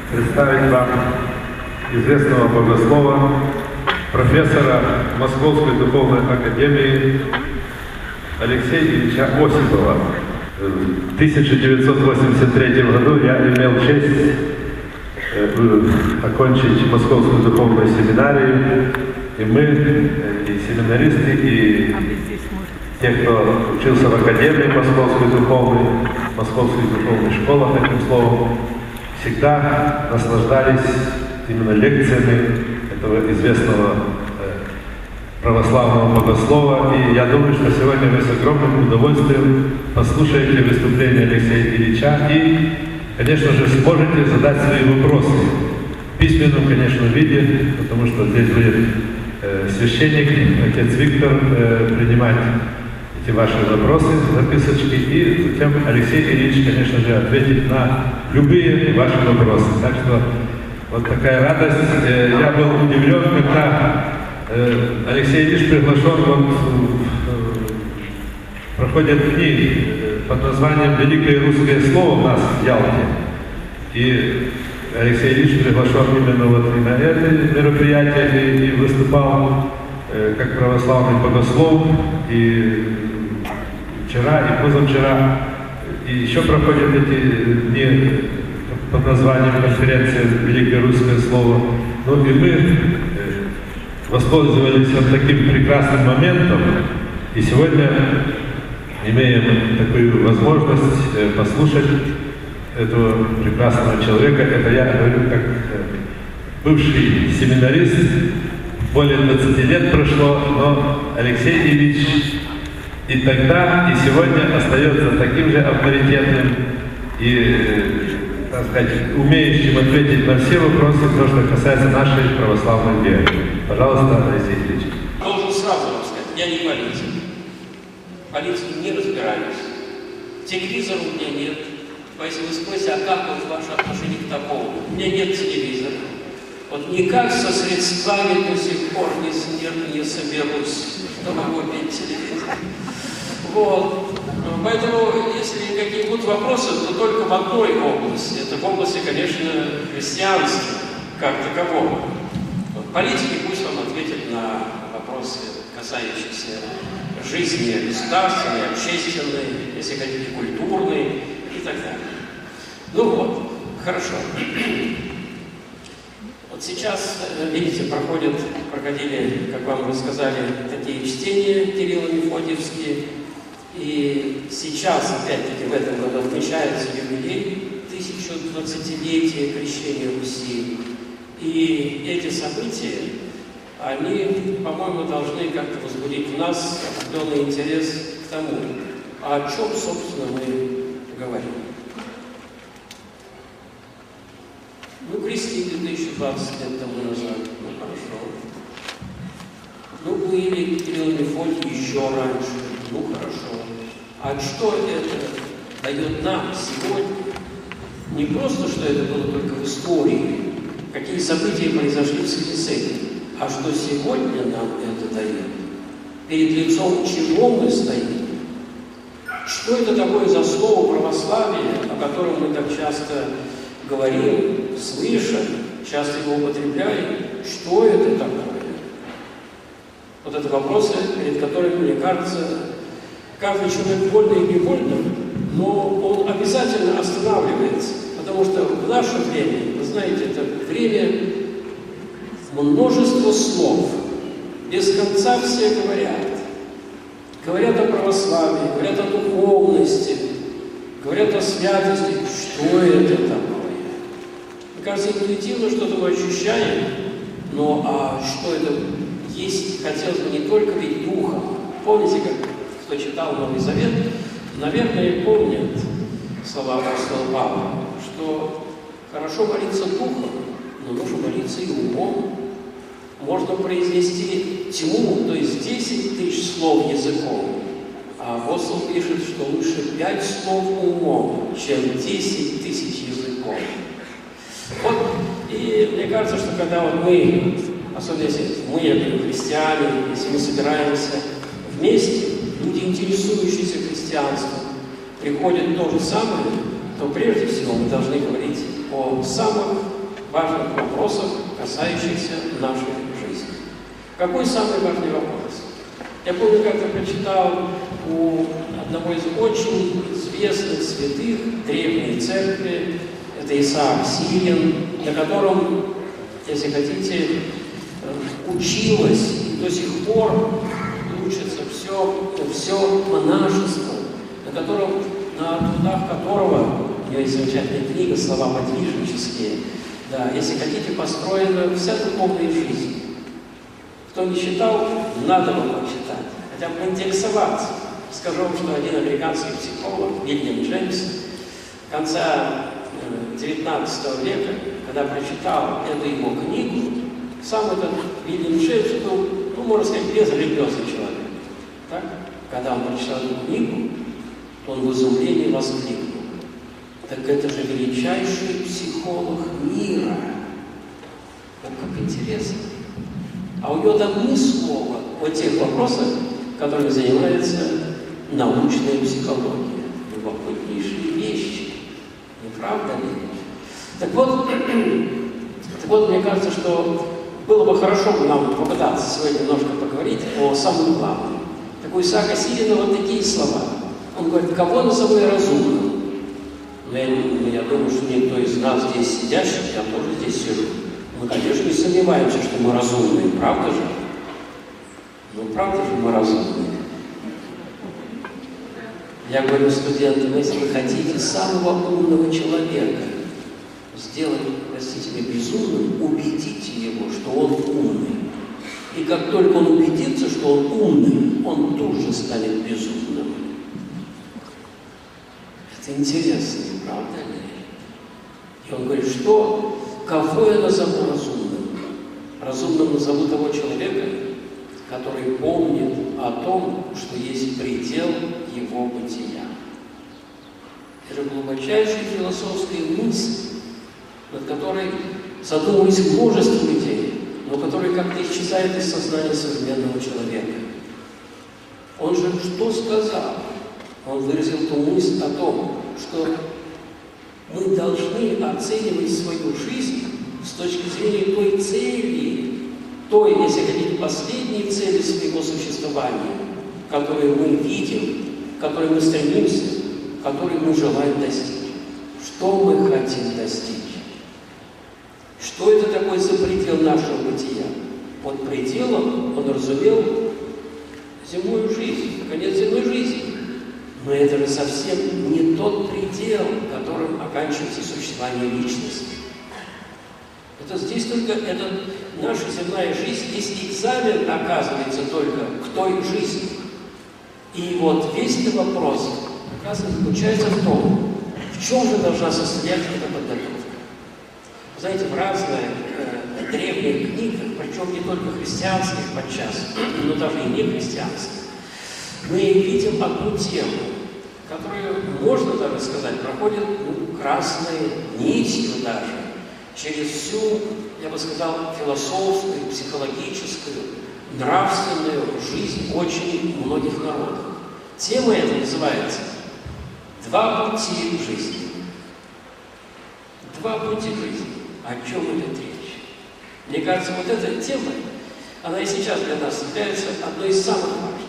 представить вам известного богослова, профессора Московской духовной академии Алексея Ильича Осипова. В 1983 году я имел честь окончить Московскую духовную семинарию, и мы, и семинаристы, и те, кто учился в Академии Московской духовной школы, таким словом, всегда наслаждались именно лекциями этого известного православного богослова. И я думаю, что сегодня вы с огромным удовольствием послушаете выступление Алексея Ильича и, конечно же, сможете задать свои вопросы в письменном, конечно, виде, потому что здесь будет священник, отец Виктор, принимать эти ваши вопросы, записочки, и затем Алексей Ильич, конечно же, ответит на любые ваши вопросы. Так что вот такая радость. Я был удивлен, когда Алексей Ильич приглашен, проходят дни под названием «Великое русское слово» у нас в Ялте. И Алексей Ильич приглашен именно вот и на это мероприятие, и выступал как православный богослов, и вчера, и позавчера, и еще проходят эти дни под названием конференция «Великое русское слово». Ну и мы воспользовались вот таким прекрасным моментом, и сегодня имеем такую возможность послушать этого прекрасного человека. Это я говорю как бывший семинарист, более 20 лет прошло, но Алексей Ильич и тогда, и сегодня остается таким же авторитетным и, так сказать, умеющим ответить на все вопросы, то, что касается нашей православной веры. Пожалуйста, Алексей Ильич. Должен сразу вам сказать, я не политик. В политике не разбираюсь. Телевизора у меня нет. Если вы спросите, а как вот ваше отношение к такому? У меня нет телевизора. Вот никак со средствами до сих пор не соберусь, чтобы купить телевизор. Вот. Поэтому, если какие будут вопросы, то только в одной области. Это в области, конечно, христианства, как такового. Вот политики пусть вам ответят на вопросы, касающиеся жизни государственной, общественной, если хотите, культурной и так далее. Ну вот, хорошо. Вот сейчас, видите, проходили, как вам рассказали, такие чтения Кирилло-Мефодиевские. И сейчас, опять-таки, в этом году отмечается юбилей 1020-летия крещения Руси. И эти события, они, по-моему, должны как-то возбудить в нас определенный интерес к тому, о чем, собственно, мы говорим. Ну, крестили 1020 лет тому назад, ну, хорошо. Ну, были Кирилл и Мефодий еще раньше, ну, хорошо. А что это дает нам сегодня? Не просто, что это было только в истории, какие события произошли в связи с этим, а что сегодня нам это дает? Перед лицом чего мы стоим? Что это такое за слово православие, о котором мы так часто говорим, слышим, часто его употребляем? Что это такое? Вот это вопросы, перед которыми, мне кажется, каждый человек вольно и невольно, но он обязательно останавливается, потому что в наше время, вы знаете, это время множества слов, без конца все говорят. Говорят о православии, говорят о духовности, говорят о святости. Что это такое? Мне кажется, интуитивно что-то мы ощущаем, но а что это есть, хотелось бы не только ведь духом. Помните, как кто читал Новый Завет, наверное, помнят слова апостола Павла, что хорошо молиться духом, но нужно молиться и умом. Можно произнести тьму, то есть 10 тысяч слов языком, а апостол пишет, что лучше 5 слов умом, чем 10 тысяч языком. Вот, и мне кажется, что когда вот мы, особенно если мы, христиане, если мы собираемся вместе, люди, интересующиеся христианством, приходят то же самое, то прежде всего мы должны говорить о самых важных вопросах, касающихся нашей жизни. Какой самый важный вопрос? Я помню, как-то прочитал у одного из очень известных святых древней церкви, это Исаак Сирин, на котором, если хотите, училось и до сих пор учится все монашество, на трудах которого, у него есть замечательная книга «Слова подвижнические», да, если хотите, построена вся духовная жизнь. Кто не читал, надо вам почитать, хотя бы поинтересоваться. Скажу вам, что один американский психолог, Вильям Джеймс, конца XIX века, когда прочитал эту его книгу, сам этот Вильям Джеймс был, можно сказать, безрелигиозный человек. Так? Когда он прочитал эту книгу, то он в изумлении воскликнул: так это же величайший психолог мира. Вот как интересно. А у него там ни слова о тех вопросах, которыми занимается научная психология. Любопытнейшие вещи. Не правда ли? Так вот, мне кажется, что было бы хорошо бы нам попытаться сегодня немножко поговорить о самом главном. Так у Исаака Сирина вот такие слова. Он говорит: кого назову я разумным? Но я думаю, что никто из нас здесь сидящих, я тоже здесь сижу. Мы, конечно, не сомневаемся, что мы разумные, правда же? Ну, правда же мы разумные? Я говорю студентам: если вы хотите самого умного человека сделать, простите меня, безумным, убедите его, что он умный. И как только он убедится, что он умный, он тут же станет безумным. Это интересно, не правда ли? И он говорит: что? Кого я назову разумным? Разумным назову того человека, который помнит о том, что есть предел его бытия. Это глубочайшая философская мысль, над которой задумывались множество людей, но которая как-то исчезает из сознания современного человека. Он же что сказал? Он выразил ту мысль о том, что мы должны оценивать свою жизнь с точки зрения той цели, той, если хотите, последней цели своего существования, которую мы видим, к которой мы стремимся, которой мы желаем достичь. Что мы хотим достичь? Что это такое за предел нашего бытия? Под пределом он разумел земную жизнь, конец земной жизни. Но это же совсем не тот предел, которым оканчивается существование личности. Это здесь только наша земная жизнь, здесь экзамен оказывается только к той жизни. И вот весь этот вопрос, оказывается, заключается в том, в чем же должна состоять эта подготовка. Знаете, в разных древних книгах, причем не только христианских подчас, но даже и не христианских, мы видим одну тему, которую, можно даже сказать, проходит красной нитью даже через всю, я бы сказал, философскую, психологическую, нравственную жизнь очень многих народов. Тема эта называется «Два пути жизни». Два пути жизни. О чем идет речь? Мне кажется, вот эта тема, она и сейчас для нас является одной из самых важных.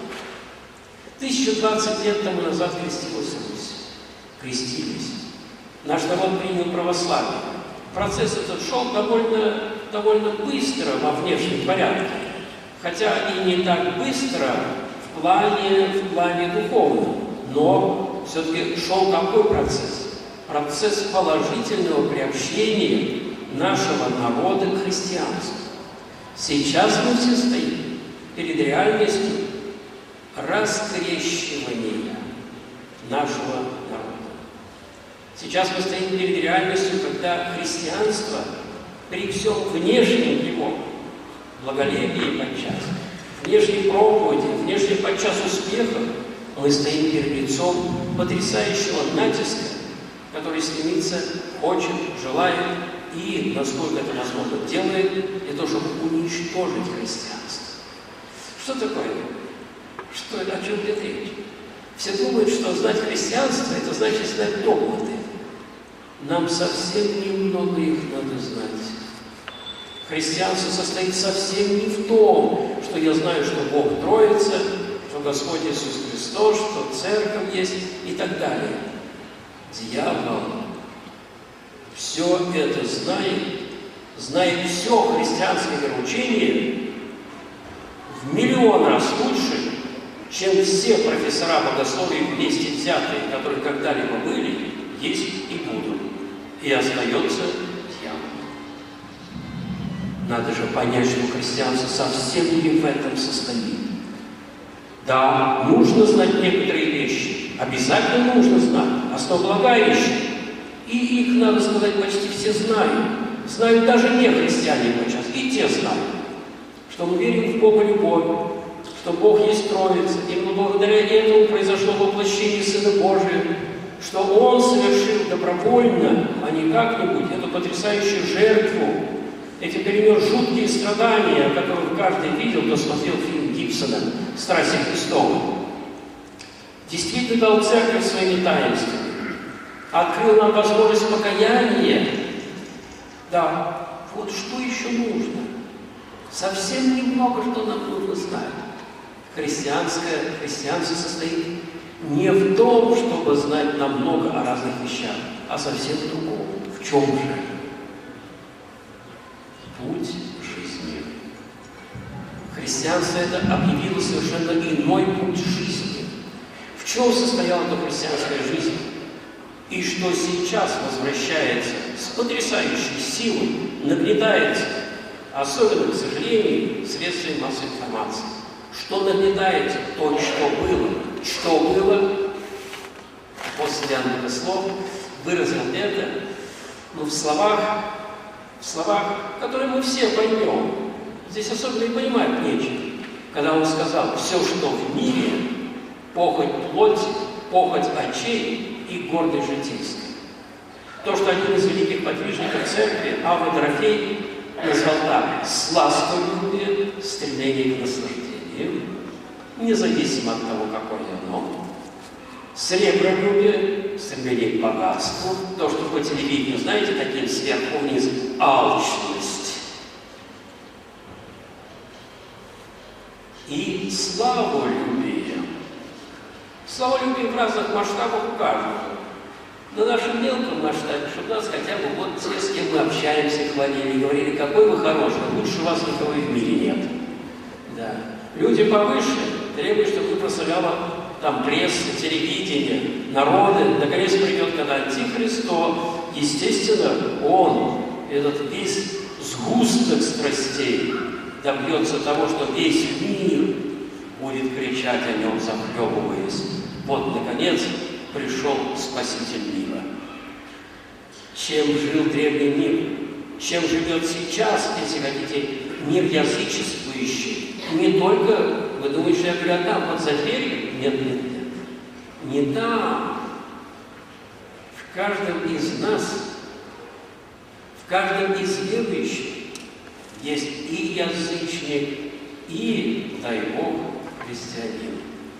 1020 лет тому назад крестилась Русь. Крестились. Наш народ принял православие. Процесс этот шел довольно быстро во внешнем порядке. Хотя и не так быстро в плане духовном. Но все-таки шел какой процесс? Процесс положительного приобщения нашего народа к христианству. Сейчас мы все стоим перед реальностью раскрещивания нашего народа. Сейчас мы стоим перед реальностью, когда христианство при всем внешнем его благолепии подчас, внешней проповеди, внешнем подчас успехах, мы стоим перед лицом потрясающего натиска, который стремится, хочет, желает и, насколько это возможно, делает для того, чтобы уничтожить христианство. Что такое? О чем идет речь? Все думают, что знать христианство – это значит знать догматы. нам совсем немного их надо знать. Христианство состоит совсем не в том, что я знаю, что Бог Троица, что Господь Иисус Христос, что Церковь есть и так далее. Дьявол все это знает все христианское вероучение в миллион раз лучше, чем все профессора богословия вместе взятые, которые когда-либо были, есть и будут. И остается дьявол. Надо же понять, что христианство совсем не в этом состоит. Да, нужно знать некоторые вещи, обязательно нужно знать, основополагающие. И их, надо сказать, почти все знают. Знают даже не христиане сейчас, и те знают, что мы верим в Бога любовь, что Бог есть Троица, именно благодаря этому произошло воплощение Сына Божия, что Он совершил добровольно, а не как-нибудь, эту потрясающую жертву, эти перенес жуткие страдания, которые каждый видел, кто смотрел фильм Гибсона «Страсти Христовы». Действительно дал Церковь своими таинствами, открыл нам возможность покаяния. Да, вот что еще нужно? Совсем немного, что нам нужно знать. Христианство состоит не в том, чтобы знать нам много о разных вещах, а совсем в другом. В чем же? Путь жизни. Христианство это объявило совершенно иной путь жизни. В чем состояла эта христианская жизнь? И что сейчас возвращается с потрясающей силой, нагнетается, особенно, к сожалению, средствами массовой информации. Что нагнетается? То, что было. Что было? После Иоанна Слов выразил это, в словах, которые мы все поймем. Здесь особенно и понимать нечего. Когда он сказал: все, что в мире, похоть плоти, похоть очей и гордость житейская. То, что один из великих подвижников церкви, Авва Дорофей, назвал так: сластолюбие, стремление к наслаждению, независимо от того, какое оно. Сребролюбие, стремление к богатству, то, что по телевидению, знаете, таким сверху вниз, алчность. И славолюбие. Славолюбие в разных масштабах у каждого. На нашем мелком масштабе, чтобы нас хотя бы вот те, с кем мы общаемся, хвалили, говорили: какой вы хороший, лучше вас никого и в мире нет. Да. Люди повыше требуют, чтобы вы прославляла там пресса, телевидение, народы. Наконец придет, когда Антихрист, то, естественно, он, этот весь сгусток страстей, добьется того, что весь мир будет кричать о нем, захлебываясь. Вот, наконец, пришел Спаситель мира. Чем жил древний мир? Чем живет сейчас, если хотите, мир язычествующий? Не только, вы думаете, что я говорю, там, вот за дверью? Нет. Не там. В каждом из нас, в каждом из верующих есть и язычник, и, дай Бог, христианин.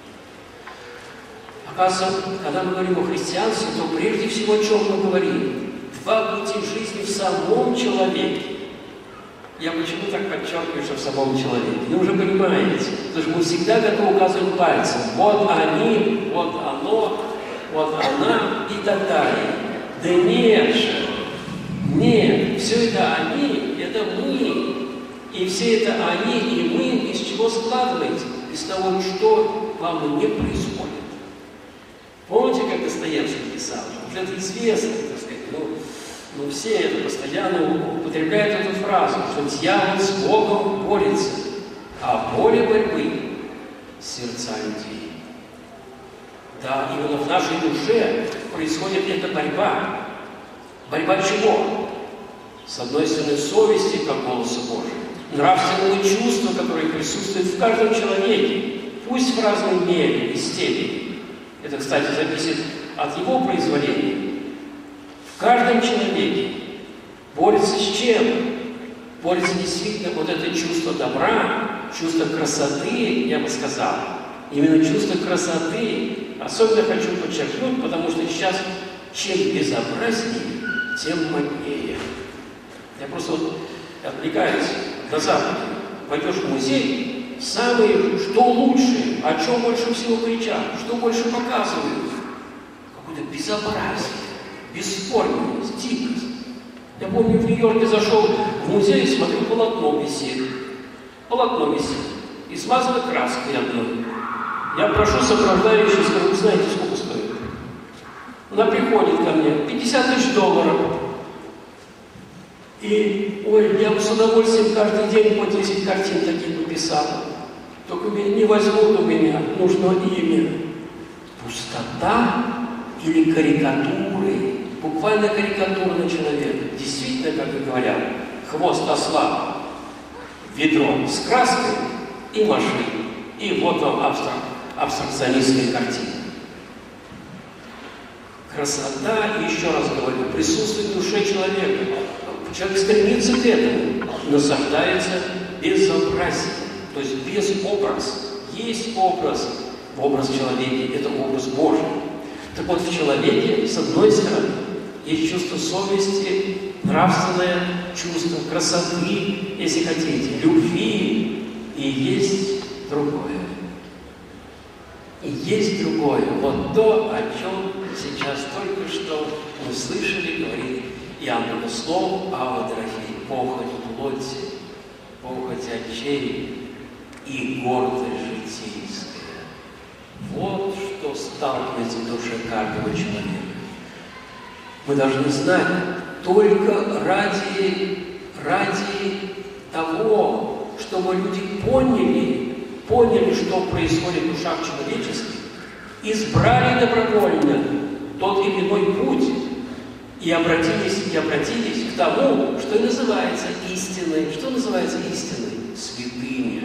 Оказывается, когда мы говорим о христианстве, то прежде всего о чем мы говорим? Два пути жизни в самом человеке. Я почему так подчеркиваю, что в самом человеке? Вы уже понимаете, потому что мы всегда готовы указывать пальцем. Вот они, вот оно, вот она и так далее. Да нет же. Нет, все это они, это мы. И все это они и мы из чего складывается? Из того, что вам не происходит. Помните, как Достоевский писал? Вот это известно, так сказать, все это постоянно употребляют эту фразу, что дьявол с Богом борется, а поле борьбы – сердца людей. Да, именно в нашей душе происходит эта борьба. Борьба чего? С одной стороны, совести, как голоса Божия, нравственного чувства, которое присутствует в каждом человеке, пусть в разной мере и степени. Это, кстати, зависит от его произволения. В каждом человеке борется с чем? Борется действительно вот это чувство добра, чувство красоты, я бы сказал. Именно чувство красоты особенно хочу подчеркнуть, потому что сейчас чем безобразнее, тем моднее. Я просто вот отвлекаюсь на Западе. Пойдешь в музей, самые, что лучше, о чем больше всего кричат, что больше показывают. Какое-то безобразие, бесформенность, дикость. Я помню, в Нью-Йорке зашел в музей, смотрю, полотно висит. Полотно висит. И смазано краской одной. Я прошу сопровождающего, скажу, вы знаете, сколько стоит? Она приходит ко мне, $50 000. И, ой, я бы с удовольствием каждый день по 10 картин таких бы писал. Только меня не возьмут у меня, нужно имя. Пустота или карикатуры? Буквально карикатура на человека. Действительно, как и говорят, хвост осла, ведро с краской и машиной. И вот вам абстракционистская картина. Красота, еще раз говорю, присутствует в душе человека. Человек стремится к этому, насаждается безобразием, то есть без образа. Есть образ человека, это образ Божий. Так вот, в человеке, с одной стороны, есть чувство совести, нравственное чувство красоты, если хотите, любви, и есть другое. И есть другое. Вот то, о чем сейчас только что мы слышали, говорит Иоанн Богослов, Авва Дорофей: похоть плоти, похоть очей и гордость житейская. Вот что сталкивается в душе каждого человека. Мы должны знать, только ради того, чтобы люди поняли, что происходит в душах человеческих, избрали добровольно тот или иной путь и обратились к тому, что и называется истиной. Что называется истиной? Святыня.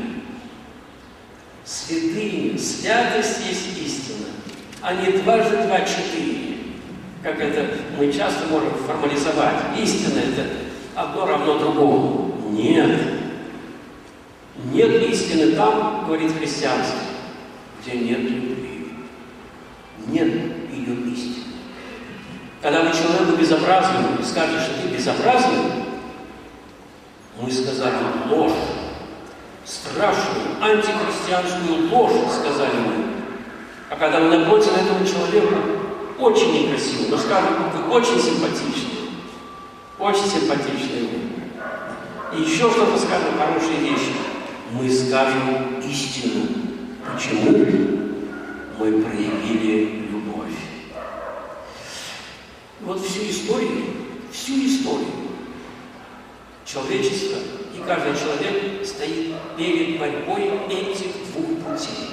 Святыня. Святость есть истина, а не 2 × 2 = 4. Как это мы часто можем формализовать. Истина – это одно равно другому. Нет. Нет истины там, говорит христианство, где нет любви. Нет ее истины. Когда вы человеку безобразному скажете, что ты безобразный, мы сказали ложь, страшную, антихристианскую ложь, сказали мы. А когда мы напротив этого человека очень некрасиво, но скажем, вы очень симпатичны, и еще что-то скажем, хорошие вещи, мы скажем истину. Почему? Мы проявили любовь. Вот всю историю человечества, и каждый человек стоит перед борьбой этих 2 путей.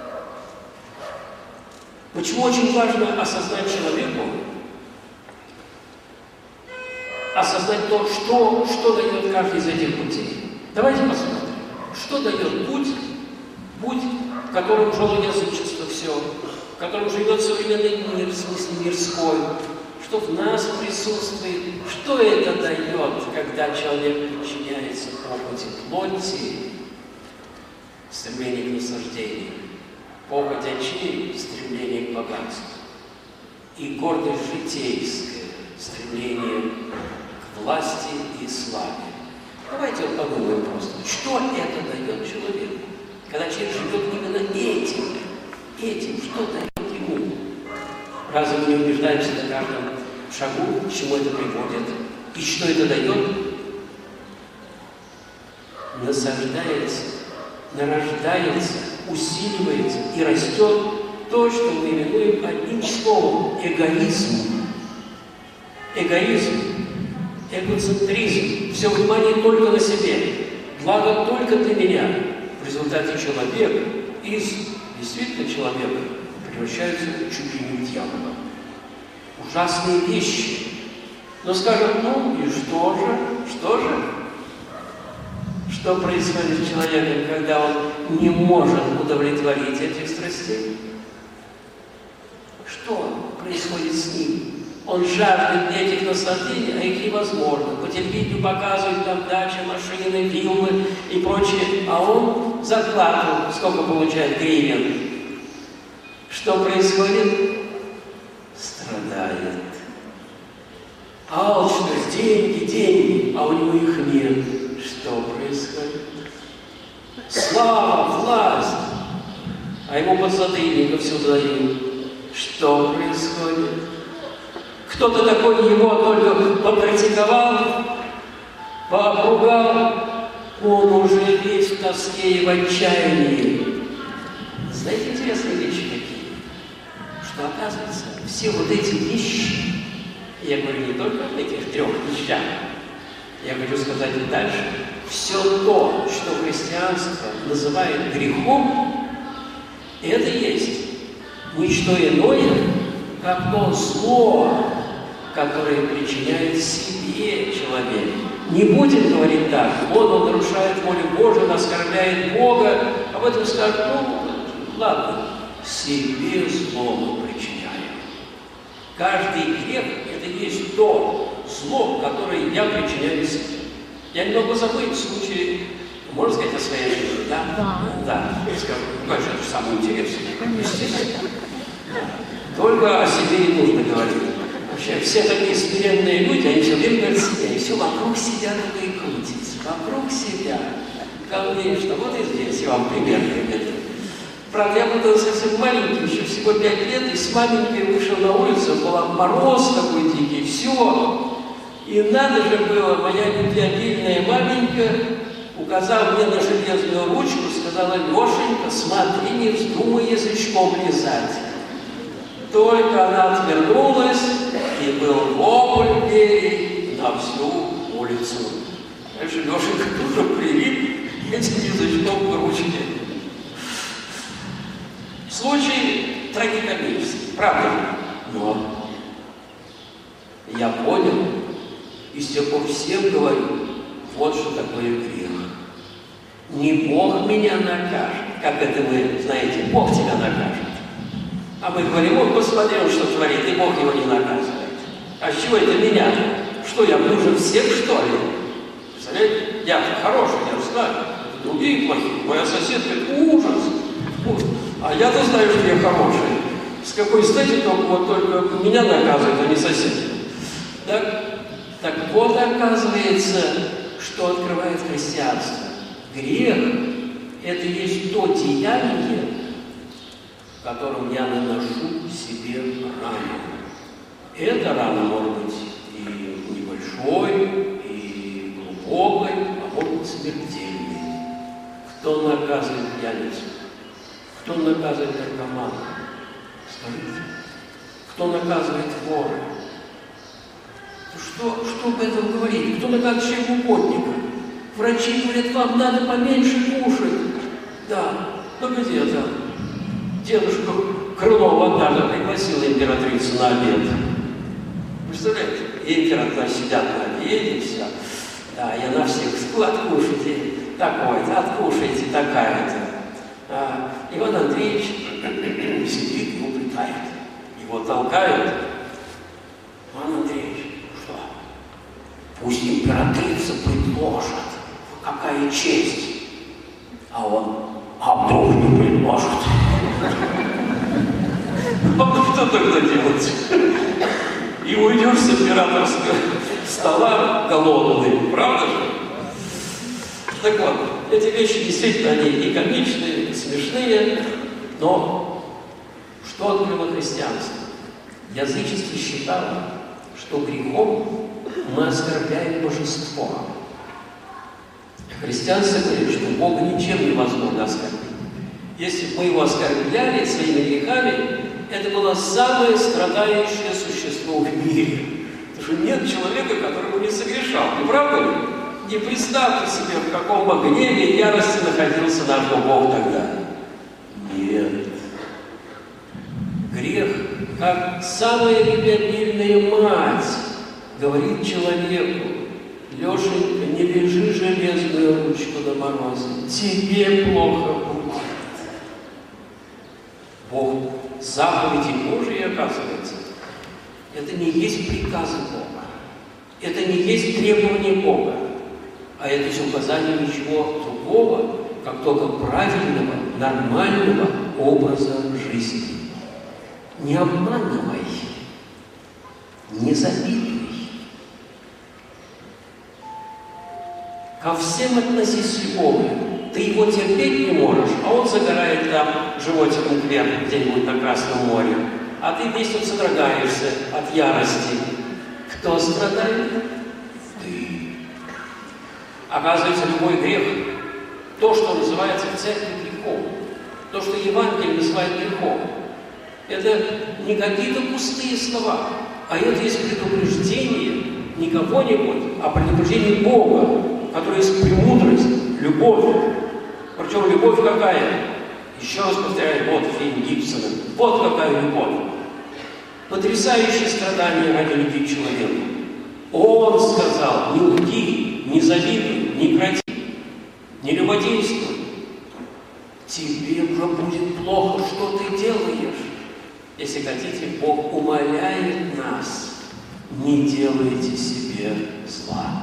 Почему очень важно осознать человеку, осознать то, что дает каждый из этих путей. Давайте посмотрим, что дает путь, в котором жило язычество все, в котором живет современный мир, в смысле мирской, что в нас присутствует, что это дает, когда человек подчиняется похоти плоти, стремлению к наслаждению, похоть очей, стремление к богатству, и гордость житейская, стремление к власти и славе. Давайте подумаем просто, что это дает человеку, когда человек живет именно этим, что дает ему. Разве мы не убеждаемся на каждом шагу, к чему это приводит, и что это дает? Насаждается, нарождается, усиливается и растет то, что мы именуем одним словом – эгоизм. Эгоизм, эгоцентризм, все внимание только на себе, благо только для меня. В результате человек действительно человека превращается чуть ли не в дьявола. Ужасные вещи. Но скажем, и что же? Что происходит с человеком, когда он не может удовлетворить этих страстей? Что происходит с ним? Он жаждет этих наслаждений, а их невозможно. По телевидению показывают там дачи, машины, виллы и прочее, а он зарплату сколько получает гривен. Что происходит? Страдает. Алчит. алчность, деньги, деньги, а у него их нет. Что происходит? Слава, власть, а ему подзатыльников все дают. Что происходит? Кто-то такой его только попрактиковал, пообругал, он уже весь в тоске и в отчаянии. Знаете, интересные вещи какие? Что оказывается, все вот эти вещи, я говорю не только об этих 3 вещах, я хочу сказать и дальше, все то, что христианство называет грехом, это есть ничто иное, как то зло, которое причиняет себе человек. Не будем говорить так, вот он нарушает волю Божию, он оскорбляет Бога, об этом скажут, ну, ладно, себе зло мы причиняем. Каждый грех – это есть то зло, которое я причиняю себе. Я немного забыл в случае, можно сказать, о своей жизни, да? Да. Скажу, конечно, это самое интересное. Только о себе и нужно говорить. Вообще, все такие смиренные люди, они все время говорят себя, и все вокруг себя только и крутятся. Вокруг себя. Конечно, вот и здесь я вам пример приведу. Правда, я был совсем маленький, еще всего 5 лет, и с маменькой вышел на улицу, был мороз такой дикий, все. И надо же было, моя любвеобильная маменька, указав мне на железную ручку, сказала: Лешенька, смотри, не вздумай язычком лизать. Только она отвернулась, и был вопль Берии на всю улицу. Дальше Лешенька тоже прилип этим язычком к ручке. Случай трагикомический, правда? Но я понял, и с тех пор всем говорю, вот что такое грех. Не Бог меня накажет, как это вы знаете, Бог тебя накажет. А мы говорим: вот посмотри, он что творит, и Бог его не наказывает. А с чего это меня? Что, я хуже всех, что ли? Представляете? Я хороший, я знаю. Это другие плохие. Моя соседка — ужас. А я-то знаю, что я хороший. С какой стати только меня наказывают, а не соседи. Так вот, оказывается, что открывает христианство. Грех – это есть то деяние, которым я наношу себе рану. Эта рана может быть и небольшой, и глубокой, а может быть смертельной. Кто наказывает пьяницу? Кто наказывает наркомана? Скажите. Кто наказывает вора? Что об этом говорить? Кто наказывает угодника? Врачи говорят: вам надо поменьше кушать. Да, ну где-то дедушка Крылова однажды пригласила императрицу на обед. Представляете? Императрица сидят на обеде, все. Да, я на всех: откушайте такое-то, откушайте такая-то. Иван Андреевич сидит и упрекает. Его толкают. Иван Андреевич, что? Пусть императрица предложит. Какая честь. А он: а вдруг не предложит? Что тогда делать? И уйдешь с императорского стола голодный, правда же? Так вот, эти вещи действительно, они и комичные, и смешные, но что открыло христианство? Язычество считало, что грехом мы оскорбляем божество. Христианство говорит, что Бога ничем невозможно оскорбить. Если бы мы его оскорбляли своими грехами, это было самое страдающее существо в мире. Потому что нет человека, который бы не согрешал. Не правда ли? Не представьте себе, в каком бы гневе и ярости находился наш Бог тогда. Нет. Грех, как самая любвеобильная мать, говорит человеку: Лешенька, не лежи железную ручку на морозе, тебе плохо будет. Бог, заповеди Божии, оказывается, это не есть приказы Бога, это не есть требования Бога, а это есть указание ничего другого, как только правильного, нормального образа жизни. Не обманывай, не завидуй, Ко всем относись с любовью. Ты его терпеть не можешь, а он загорает там животиком вверх, где-нибудь на Красном море. А ты весь тут содрогаешься от ярости. Кто страдает? Ты. Оказывается, любой грех, то, что называется в церкви грехом, то, что Евангелие называет грехом, это не какие-то пустые слова, а это есть предупреждение не кого-нибудь, а предупреждение Бога, которое есть премудрость, любовь. Причем любовь какая? Еще раз повторяю, вот фильм Гибсона. Вот какая любовь. Потрясающее страдание ради любви к человеку. Он сказал: не лги, не завидуй, не кради, не любодействуй. Тебе уже будет плохо, что ты делаешь. Если хотите, Бог умоляет нас: не делайте себе зла.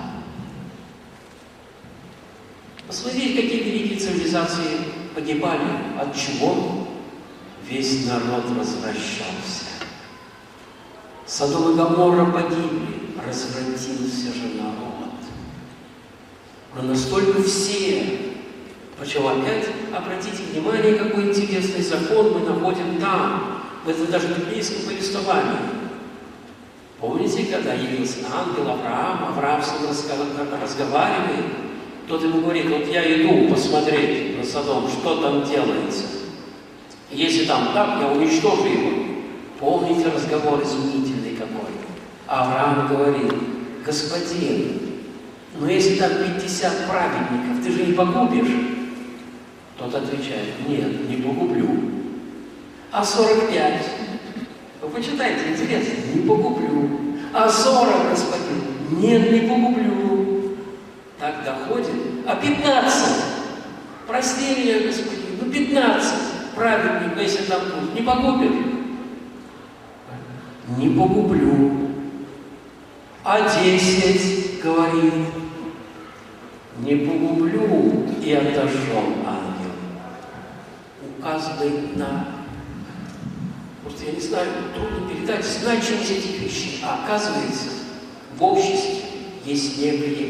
Посмотрите, какие великие цивилизации погибали. От чего? Весь народ возвращался. Содом и Гоморра погибли, развратился же народ. Но настолько все. Причем опять, обратите внимание, какой интересный закон мы находим там, в этом даже библейском повествовании. Помните, когда явился ангел Авраам с ним разговаривает, тот ему говорит: вот я иду посмотреть на Содом, что там делается. Если там так, я уничтожу его. Помните разговор изумительный какой? Авраам говорит: господин, но если там 50 праведников, ты же не погубишь? Тот отвечает: нет, не погублю. А 45? Вы почитайте, интересно, не погублю. А 40, господин? Нет, не погублю. Так доходит. А 15? Прости меня, господин, ну 15 праведников, если там будет, не погубишь? Не погублю. А 10, говорит, не погублю. И отошел ангел. Указывает на... Просто я не знаю, трудно передать значимость этих вещей. А оказывается, в обществе есть некая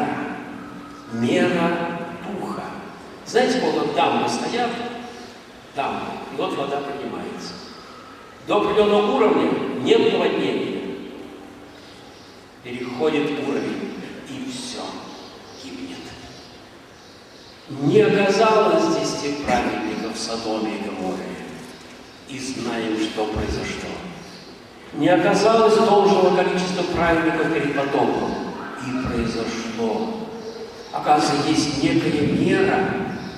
мера духа. Знаете, вот дамбы стоят, дамбы, и вот вода поднимается. До определенного уровня нет наводнения. Переходит уровень, и все, гибнет. Не оказалось здесь тех праведников в Содоме и Гоморре. И знаем, что произошло. Не оказалось должного количества праведников перед потопом. И произошло. Оказывается, есть некая мера,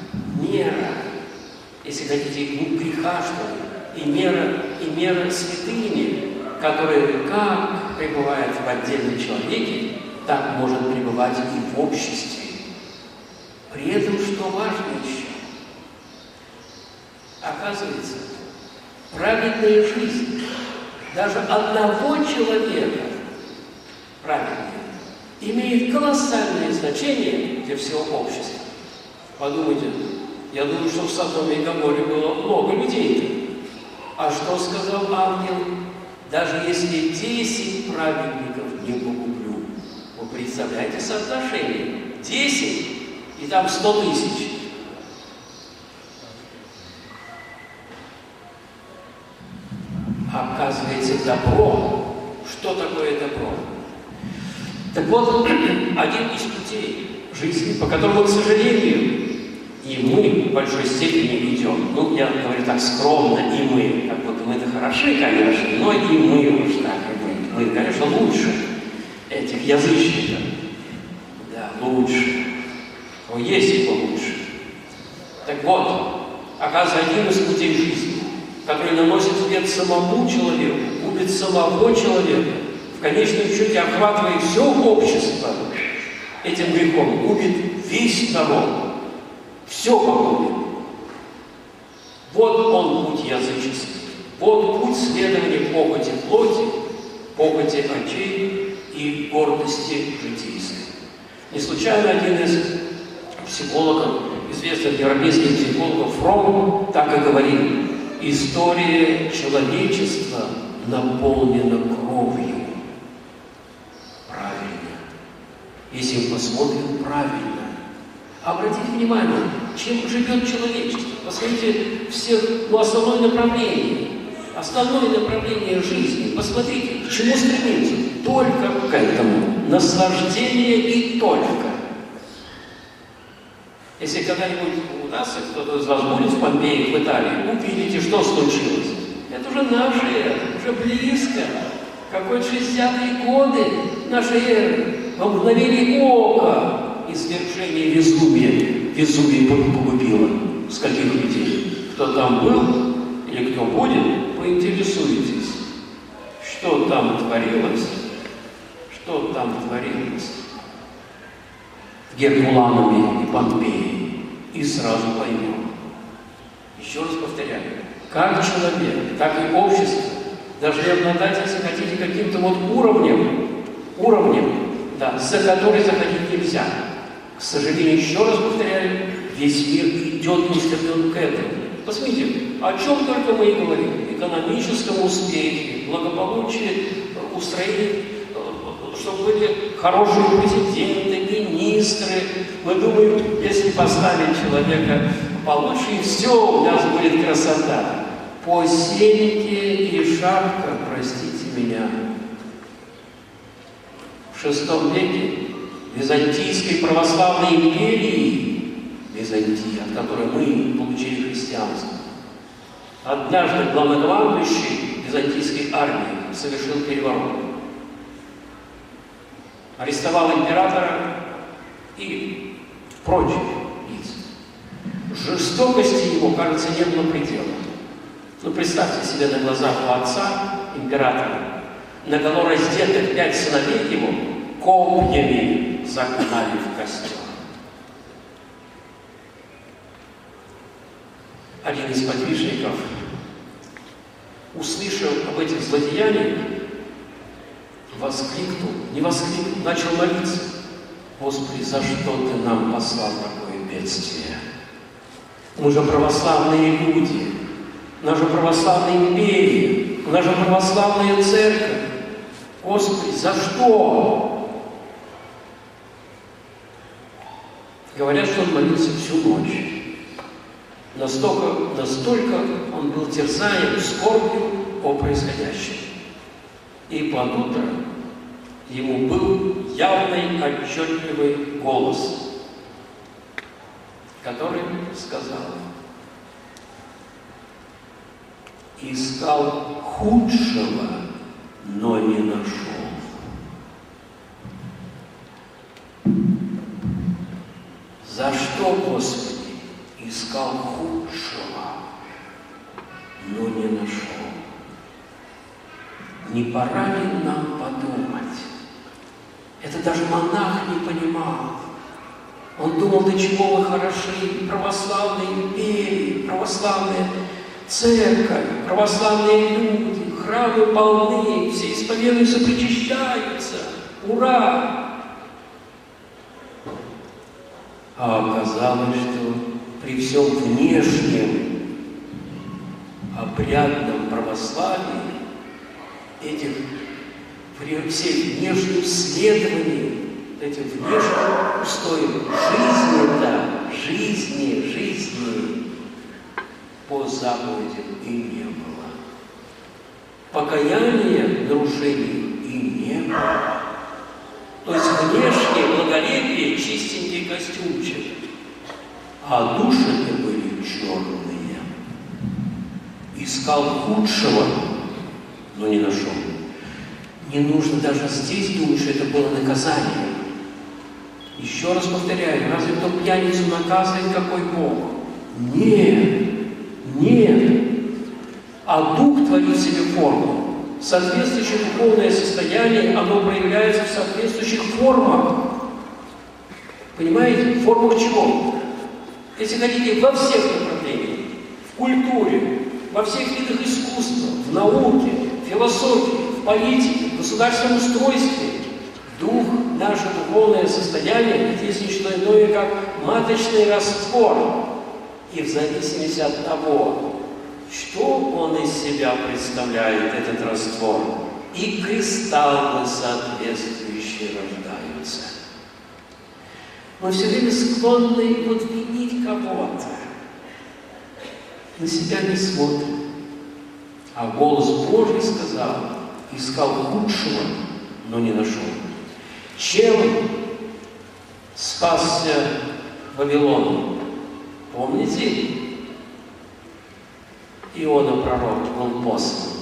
если хотите, греха, что ли, и мера святыни, которая как пребывает в отдельном человеке, так может пребывать и в обществе. При этом, что важно еще, оказывается, праведная жизнь даже одного человека праведного имеет колоссальное значение для всего общества. Подумайте, я думаю, что в Содоме и Гоморре было много людей. А что сказал ангел? Даже если 10 праведников не погублю. Вы представляете соотношение? 10 и там 100 тысяч. Оказывается, добро. Что такое добро? Так вот, один из путей жизни, по которому, к сожалению, и мы в большой степени идем. Ну, я говорю так скромно, и мы. Как будто мы-то хороши, конечно, но и мы уж так и мы. Мы, конечно, лучше этих язычников. Да, лучше. Но есть и получше. Так вот, оказывается, один из путей жизни, который наносит вред самому человеку, губит самого человека, в конечном счете охватывая все общество этим грехом, губит весь народ. Все погубит. Вот он путь языческий. Вот путь следования похоти плоти, похоти очей и гордости житейской. Не случайно один из психологов, известных европейских психологов Фром, так и говорит: история человечества наполнена кровью. Правильно. если мы посмотрим правильно. Обратите внимание, чем живет человечество. Посмотрите основное направление жизни. Посмотрите, к чему стремится. Только к этому. Наслаждение и только. Если когда-нибудь у нас, кто-то из вас будет в Помпеи, в Италии, увидите, что случилось. Это уже наша эра, уже близко. Какой 60-е годы нашей эры. Во мгновение ока извержение Везувия погубило. Скольких людей? Кто там был или кто будет, поинтересуйтесь, что там творилось, Геркуланами и Помпеей, и сразу поймем. Еще раз повторяю, как человек, так и общество должны обладать, если хотите, каким-то вот уровнем, да, за который заходить нельзя. К сожалению, еще раз повторяю, весь мир идет устремлен к этому. Посмотрите, о чем только мы и говорим. Экономическом успехе, благополучии, устроении, чтобы были хорошие президенты, министры. Мы думаем, если поставить человека получше, все, у нас будет красота. Посеньки и шапка, простите меня. В VI веке Византийской православной империи, Византии, от которой мы получили христианство, однажды главнокомандующий Византийской армии совершил переворот. Арестовал императора и прочих лиц. Жестокости его, кажется, не было предела. Но представьте себе на глазах у отца, императора, наголо раздетых 5 сыновей его копьями загнали в костер. Один из подвижников, услышав об этих злодеяниях, начал молиться: Господи, за что Ты нам послал такое бедствие? Мы же православные люди, у нас же православная империя, у нас же православная церковь. Господи, за что? Говорят, что он молился всю ночь. Настолько он был терзаем скорбью о происходящем. И под утро ему был явный, отчетливый голос, который сказал: искал худшего, но не нашел. За что, Господи, искал худшего, но не нашел? Не пора ли нам подумать? Это даже монах не понимал. Он думал, до чего мы хороши, православные империи, православная церковь, православные люди, храмы полны, все исповедуются, причащаются. Ура! А оказалось, что при всем внешнем обрядном православии, при всей внешнем следовании, этим внешним устоям жизни по заповедям и не было. Покаяния, нарушений и не было. То есть внешнее благолепие, чистенький костюмчик, а души-то были черные. Искал худшего, но не нашел. Не нужно даже здесь думать, что это было наказание. Еще раз повторяю, разве кто пьяницу наказывает, какой Бог? Нет. А Дух творит в себе форму. Соответствующее духовное состояние, оно проявляется в соответствующих формах. Понимаете? В формах чего? Если хотите, во всех направлениях. В культуре, во всех видах искусства, в науке, в философии, в политике, в государственном устройстве. Дух, наше духовное состояние, это есть не что иное, как маточный раствор. И в зависимости от того, что он из себя представляет, этот раствор, и кристаллы соответствующие рождаются. Мы все время склонны вот винить кого-то. На себя не смотрим. А голос Божий сказал, искал худшего, но не нашел. Чем спасся Вавилон? Помните? Иона пророк, он послан.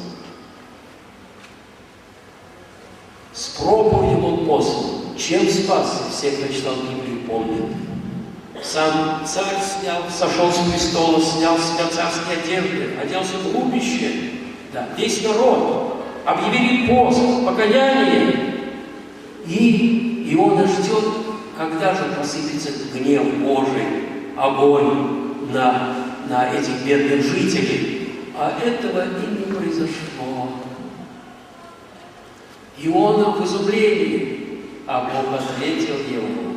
С проповедью он послан. Чем спасся? Все, кто читал Библию, помнят. Сам царь сошел с престола, снял с себя царские одежды, оделся в рубище. Да, весь народ объявили пост, покаяние. И Иона ждет, когда же посыпется гнев Божий, огонь на этих бедных жителей. А этого и не произошло. Иона в изумлении, а Бог ответил ему,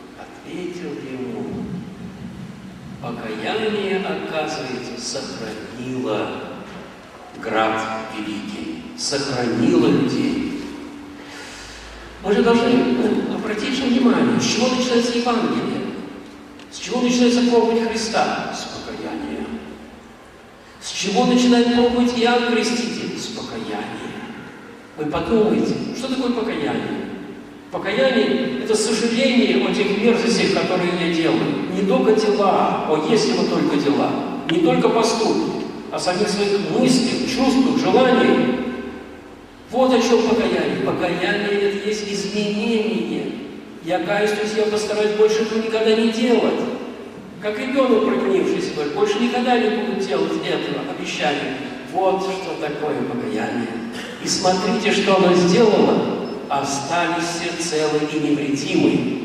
покаяние, оказывается, сохранило град великий, сохранило людей. Мы же должны обратить внимание, с чего начинается Евангелие, с чего начинается проповедь Христа? С покаяния. С чего начинает проповедь Иоанн Креститель? С покаяния. Вы подумайте, что такое покаяние? Покаяние – это сожаление о тех мерзостях, которые я делаю. Не только дела, если бы только дела, не только поступки, а самих своих мыслей, чувств, желаний. Вот о чем покаяние. Покаяние – это есть изменение. Я каюсь, то есть я постараюсь больше этого никогда не делать. Как ребенок, прогнившийся, говорит, больше никогда не буду делать этого, обещания. Вот что такое покаяние. И смотрите, что оно сделало. Остались все целы и невредимы.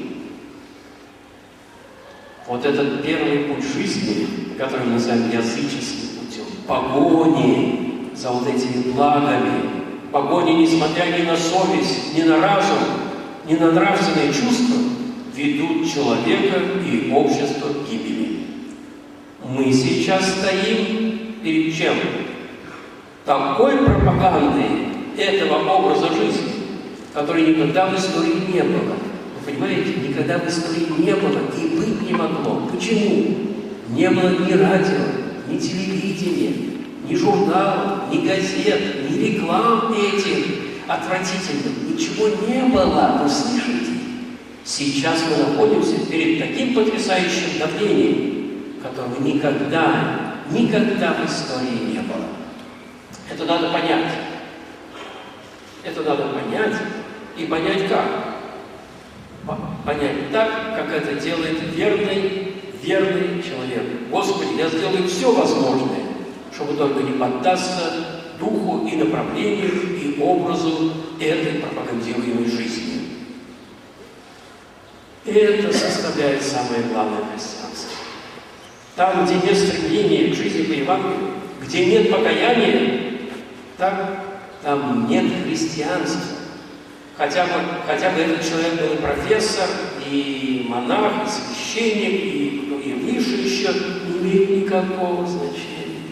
Вот этот первый путь жизни, который мы называем языческим путем, погони за вот этими благами, погони, несмотря ни на совесть, ни на разум, ни на нравственные чувства, ведут человека и общество к гибели. Мы сейчас стоим перед чем? Такой пропагандой этого образа жизни, которой никогда в истории не было. Вы понимаете, никогда в истории не было и быть не могло. Почему? Не было ни радио, ни телевидения, ни журналов, ни газет, ни реклам этих отвратительных. Ничего не было, вы слышите? Сейчас мы находимся перед таким потрясающим давлением, которого никогда в истории не было. Это надо понять. Это надо понять. И понять как? Понять так, как это делает верный человек. Господи, я сделаю все возможное, чтобы только не поддаться духу и направлению, и образу этой пропагандируемой жизни. Это составляет самое главное христианство. Там, где нет стремления к жизни по Евангелию, где нет покаяния, там нет христианства. Хотя бы этот человек был и профессор, и монах, и священник, и выше еще, не имеет никакого значения.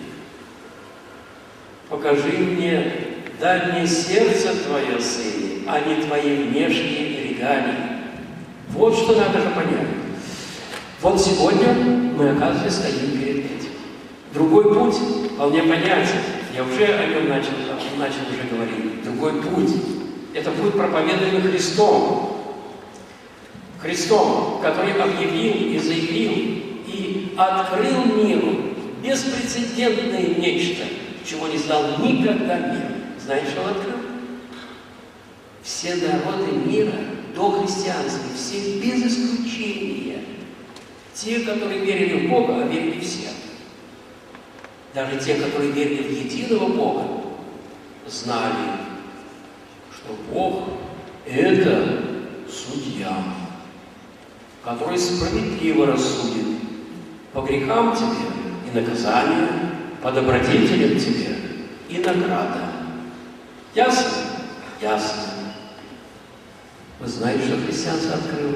Покажи мне, дай мне сердце твое, Сын, а не твои внешние регалии. Вот что надо же понять. Вот сегодня мы, оказывается, стоим перед этим. Другой путь вполне понятен. Я уже о нем начал уже говорить. Другой путь. Это путь, проповедуемый Христом. Христом, который объявил и заявил, и открыл миру беспрецедентное нечто, чего не знал никогда мир. Знаете, что он открыл? Все народы мира до христианства, все без исключения. Те, которые верили в Бога, а верили все. Даже те, которые верили в единого Бога, знали, что Бог – это судья, который справедливо рассудит по грехам тебе и наказание, по добродетелям тебе и награда. Ясно? Ясно. Вы знаете, что христианство открыло?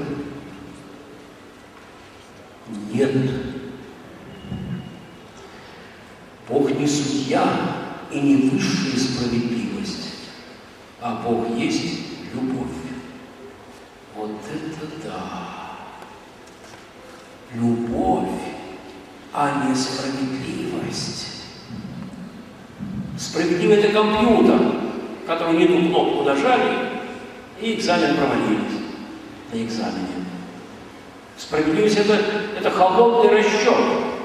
Нет. Бог не судья и не высшая справедливость, а Бог есть любовь. Вот это да! любовь, а не справедливость. Справедливый — это компьютер, который не ту кнопку нажали, и экзамен провалились на экзамене. Справедливость — это холодный расчет.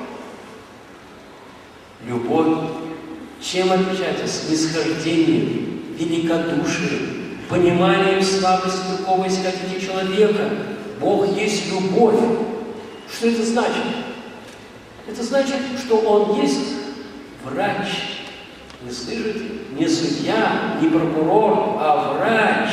Любовь чем отличается? Снисхождением, великодушием, пониманием слабости другого, если хотите, человека. Бог есть любовь. Что это значит? Это значит, что Он есть врач. Вы слышите? Не судья, не прокурор, а врач.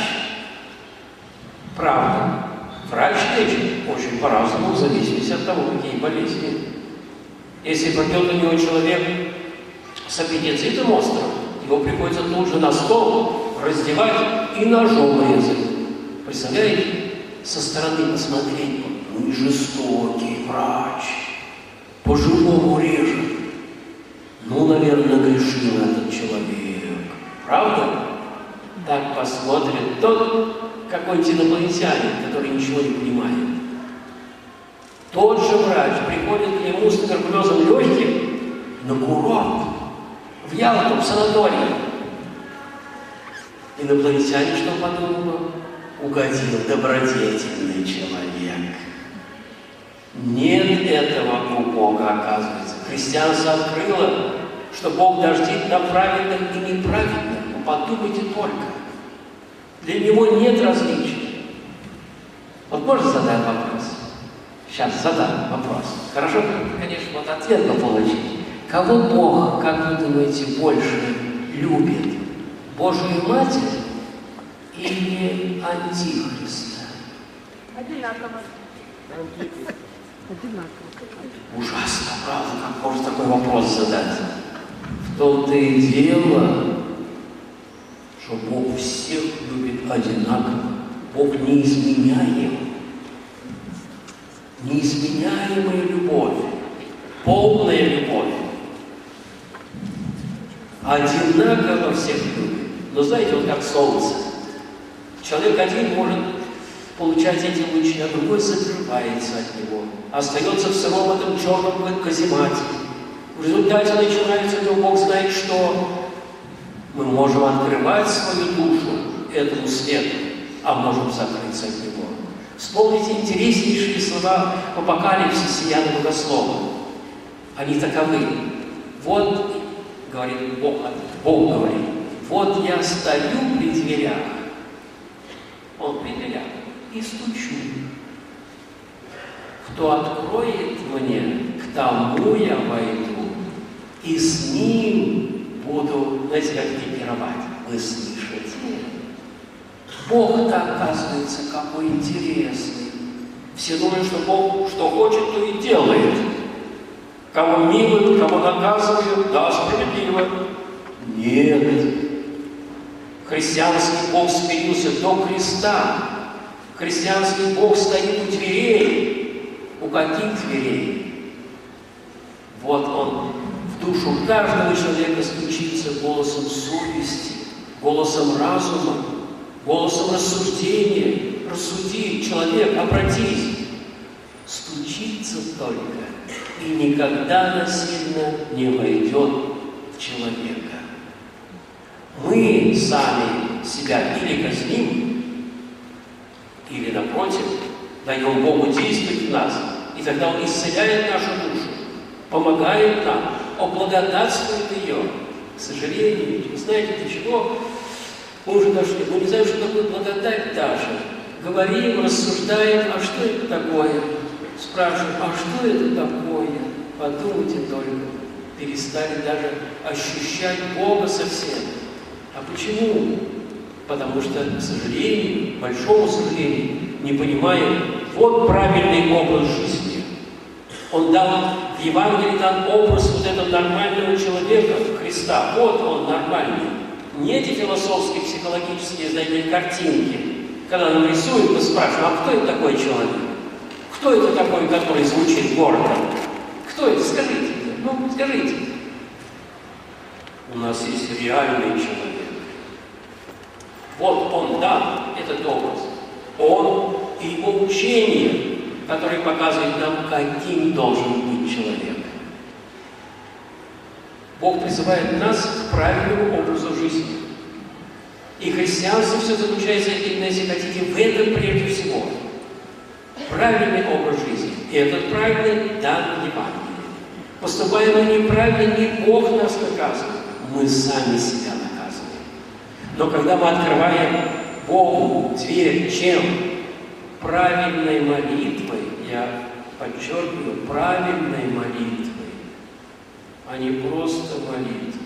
Правда. Врач лечит очень по-разному, в зависимости от того, какие болезни. Если придет у него человек с аппендицитом острым, его приходится тут же на стол раздевать и ножом резать. Представляете? Со стороны посмотреть, ну и жестокий врач, по-живому режет. Ну, наверное, грешил этот человек. Правда? Так посмотрит тот какой-нибудь инопланетянин, который ничего не понимает. Тот же врач приходит к нему с туберкулезом легких на курорт, в Ялту, в санаторий. Инопланетянин что подумал? Угодил добродетельный человек. Нет этого у Бога, оказывается. Христианство открыло, что Бог дождит на праведных и неправедных. Ну, подумайте только. Для Него нет различий. Вот можно задать вопрос? Сейчас задам вопрос. Хорошо, конечно, вот ответ бы получить. Кого Бог, как вы думаете, больше любит? Божию Матерь или Антихриста? Одинаково. Ужасно, правда, как можно такой вопрос задать? В том-то и дело, что Бог всех любит одинаково. Бог неизменяем. Неизменяемая любовь, полная любовь. Одинаково всех любит. Но знаете, вот как солнце. Человек один может получать эти лучи, а другой закрывается от него. Остается в сыром этом черном каземате. В результате начинается, ну, Бог знает что. Мы можем открывать свою душу этому свету, а можем закрыться от него. Вспомните интереснейшие слова в Апокалипсисе Иоанна Богослова. Они таковы. Вот, говорит Бог говорит, вот я стою при дверях. Он при дверях. И стучу. Кто откроет мне, к тому я войду, и с ним буду, знаете, как экипировать. Вы слышите? Бог-то, оказывается, какой интересный. Все думают, что Бог что хочет, то и делает. Кого милуют, кого наказывают, да, справедливо. Нет. Христианский Бог смирился до креста. Христианский Бог стоит у дверей. У каких дверей? Вот Он в душу каждого человека стучится голосом совести, голосом разума, голосом рассуждения. Рассуди, человек, обратись. Стучится только и никогда насильно не войдет в человека. Мы сами себя или казним, или, напротив, даем Богу действовать в нас, и тогда Он исцеляет нашу душу, помогает нам, облагодатствует ее. К сожалению, вы знаете, до чего мы уже дошли. Мы не знаем, что такое благодать даже. Говорим, рассуждаем, а что это такое? Спрашиваем, а что это такое? Подумайте только. Перестали даже ощущать Бога совсем. А почему? Потому что, к сожалению, большому сожалению, не понимаем, вот правильный образ жизни. Он дал, в Евангелии дан образ вот этого нормального человека, Христа. Вот он нормальный. Не эти философские, психологические, знаете, картинки. Когда нам рисуют, мы спрашиваем, а кто это такой человек? Кто это такой, который звучит гордо? Кто это? Скажите. Ну, скажите. У нас есть реальный человек. Вот он дан, этот образ. Он и его учение который показывает нам, каким должен быть человек. Бог призывает нас к правильному образу жизни. И христианство все заключается, именно, если хотите, в этом прежде всего. Правильный образ жизни. И этот правильный дан в Евангелии. Поступая мы неправильно, не Бог нас наказывает, мы сами себя наказываем. Но когда мы открываем Богу дверь, чем? Правильной молитвой, я подчеркиваю, правильной молитвой, а не просто молитвой.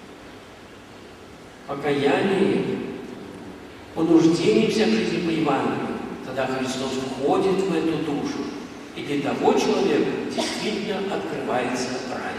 Покаяние, понуждение вся жизни по Евангелию, тогда Христос входит в эту душу, и для того человека действительно открывается рай.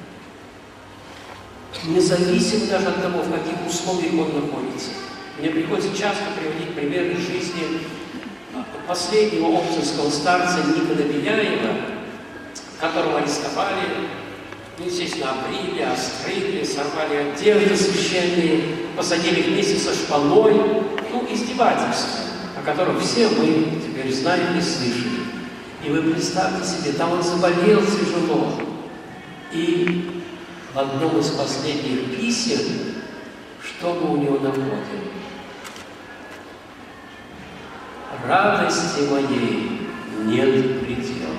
Независимо даже от того, в каких условиях он находится. Мне приходится часто приводить примеры жизни последнего обцевского старца Никона Беляева, которого арестовали, естественно, обрили, острыли, сорвали одежды священные, посадили вместе со шпаной, издевательства, о которых все мы теперь знаем и слышали. И вы представьте себе, там он заболел тяжело. И в одном из последних писем, что мы у него находим? Радости моей нет предела.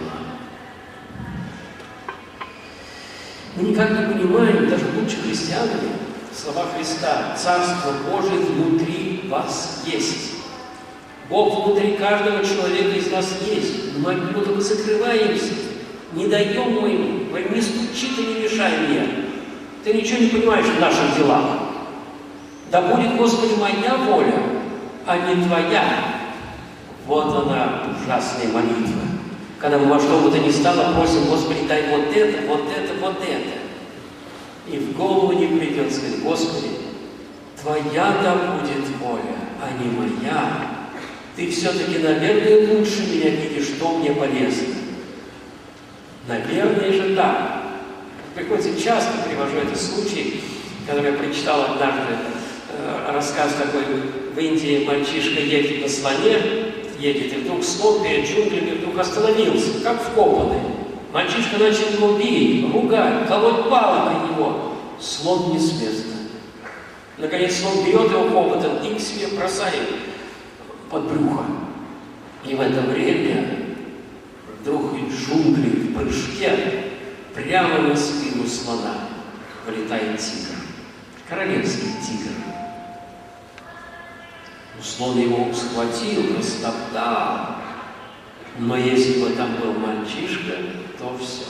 Мы никак не понимаем, даже будучи христианами, слова Христа: «Царство Божие внутри вас есть». Бог внутри каждого человека из нас есть. Мы от Него только закрываемся, не даем Ему, мы не стучит и не мешаем мне. Ты ничего не понимаешь в наших делах. Да будет, Господи, моя воля, а не Твоя. Вот она, ужасная молитва. Когда мы во что бы то ни стало просим: Господи, дай вот это, вот это, вот это. И в голову не придет сказать: Господи, Твоя да будет воля, а не моя. Ты все-таки, наверное, лучше меня видишь, что мне полезно. Наверное же так. Приходится, часто привожу этот случай, который я прочитал однажды, рассказ такой: в Индии мальчишка едет на слоне, едет, и вдруг слон перед джунглями вдруг остановился, как вкопанный. Мальчишка начал его бить, ругать, колоть палкой на него. Слон не с места. Наконец слон берет его хоботом и к себе бросает под брюхо. И в это время вдруг из джунглей в прыжке прямо на спину слона вылетает тигр. Королевский тигр. Слон его схватил, растоптал. Но если бы там был мальчишка, то все.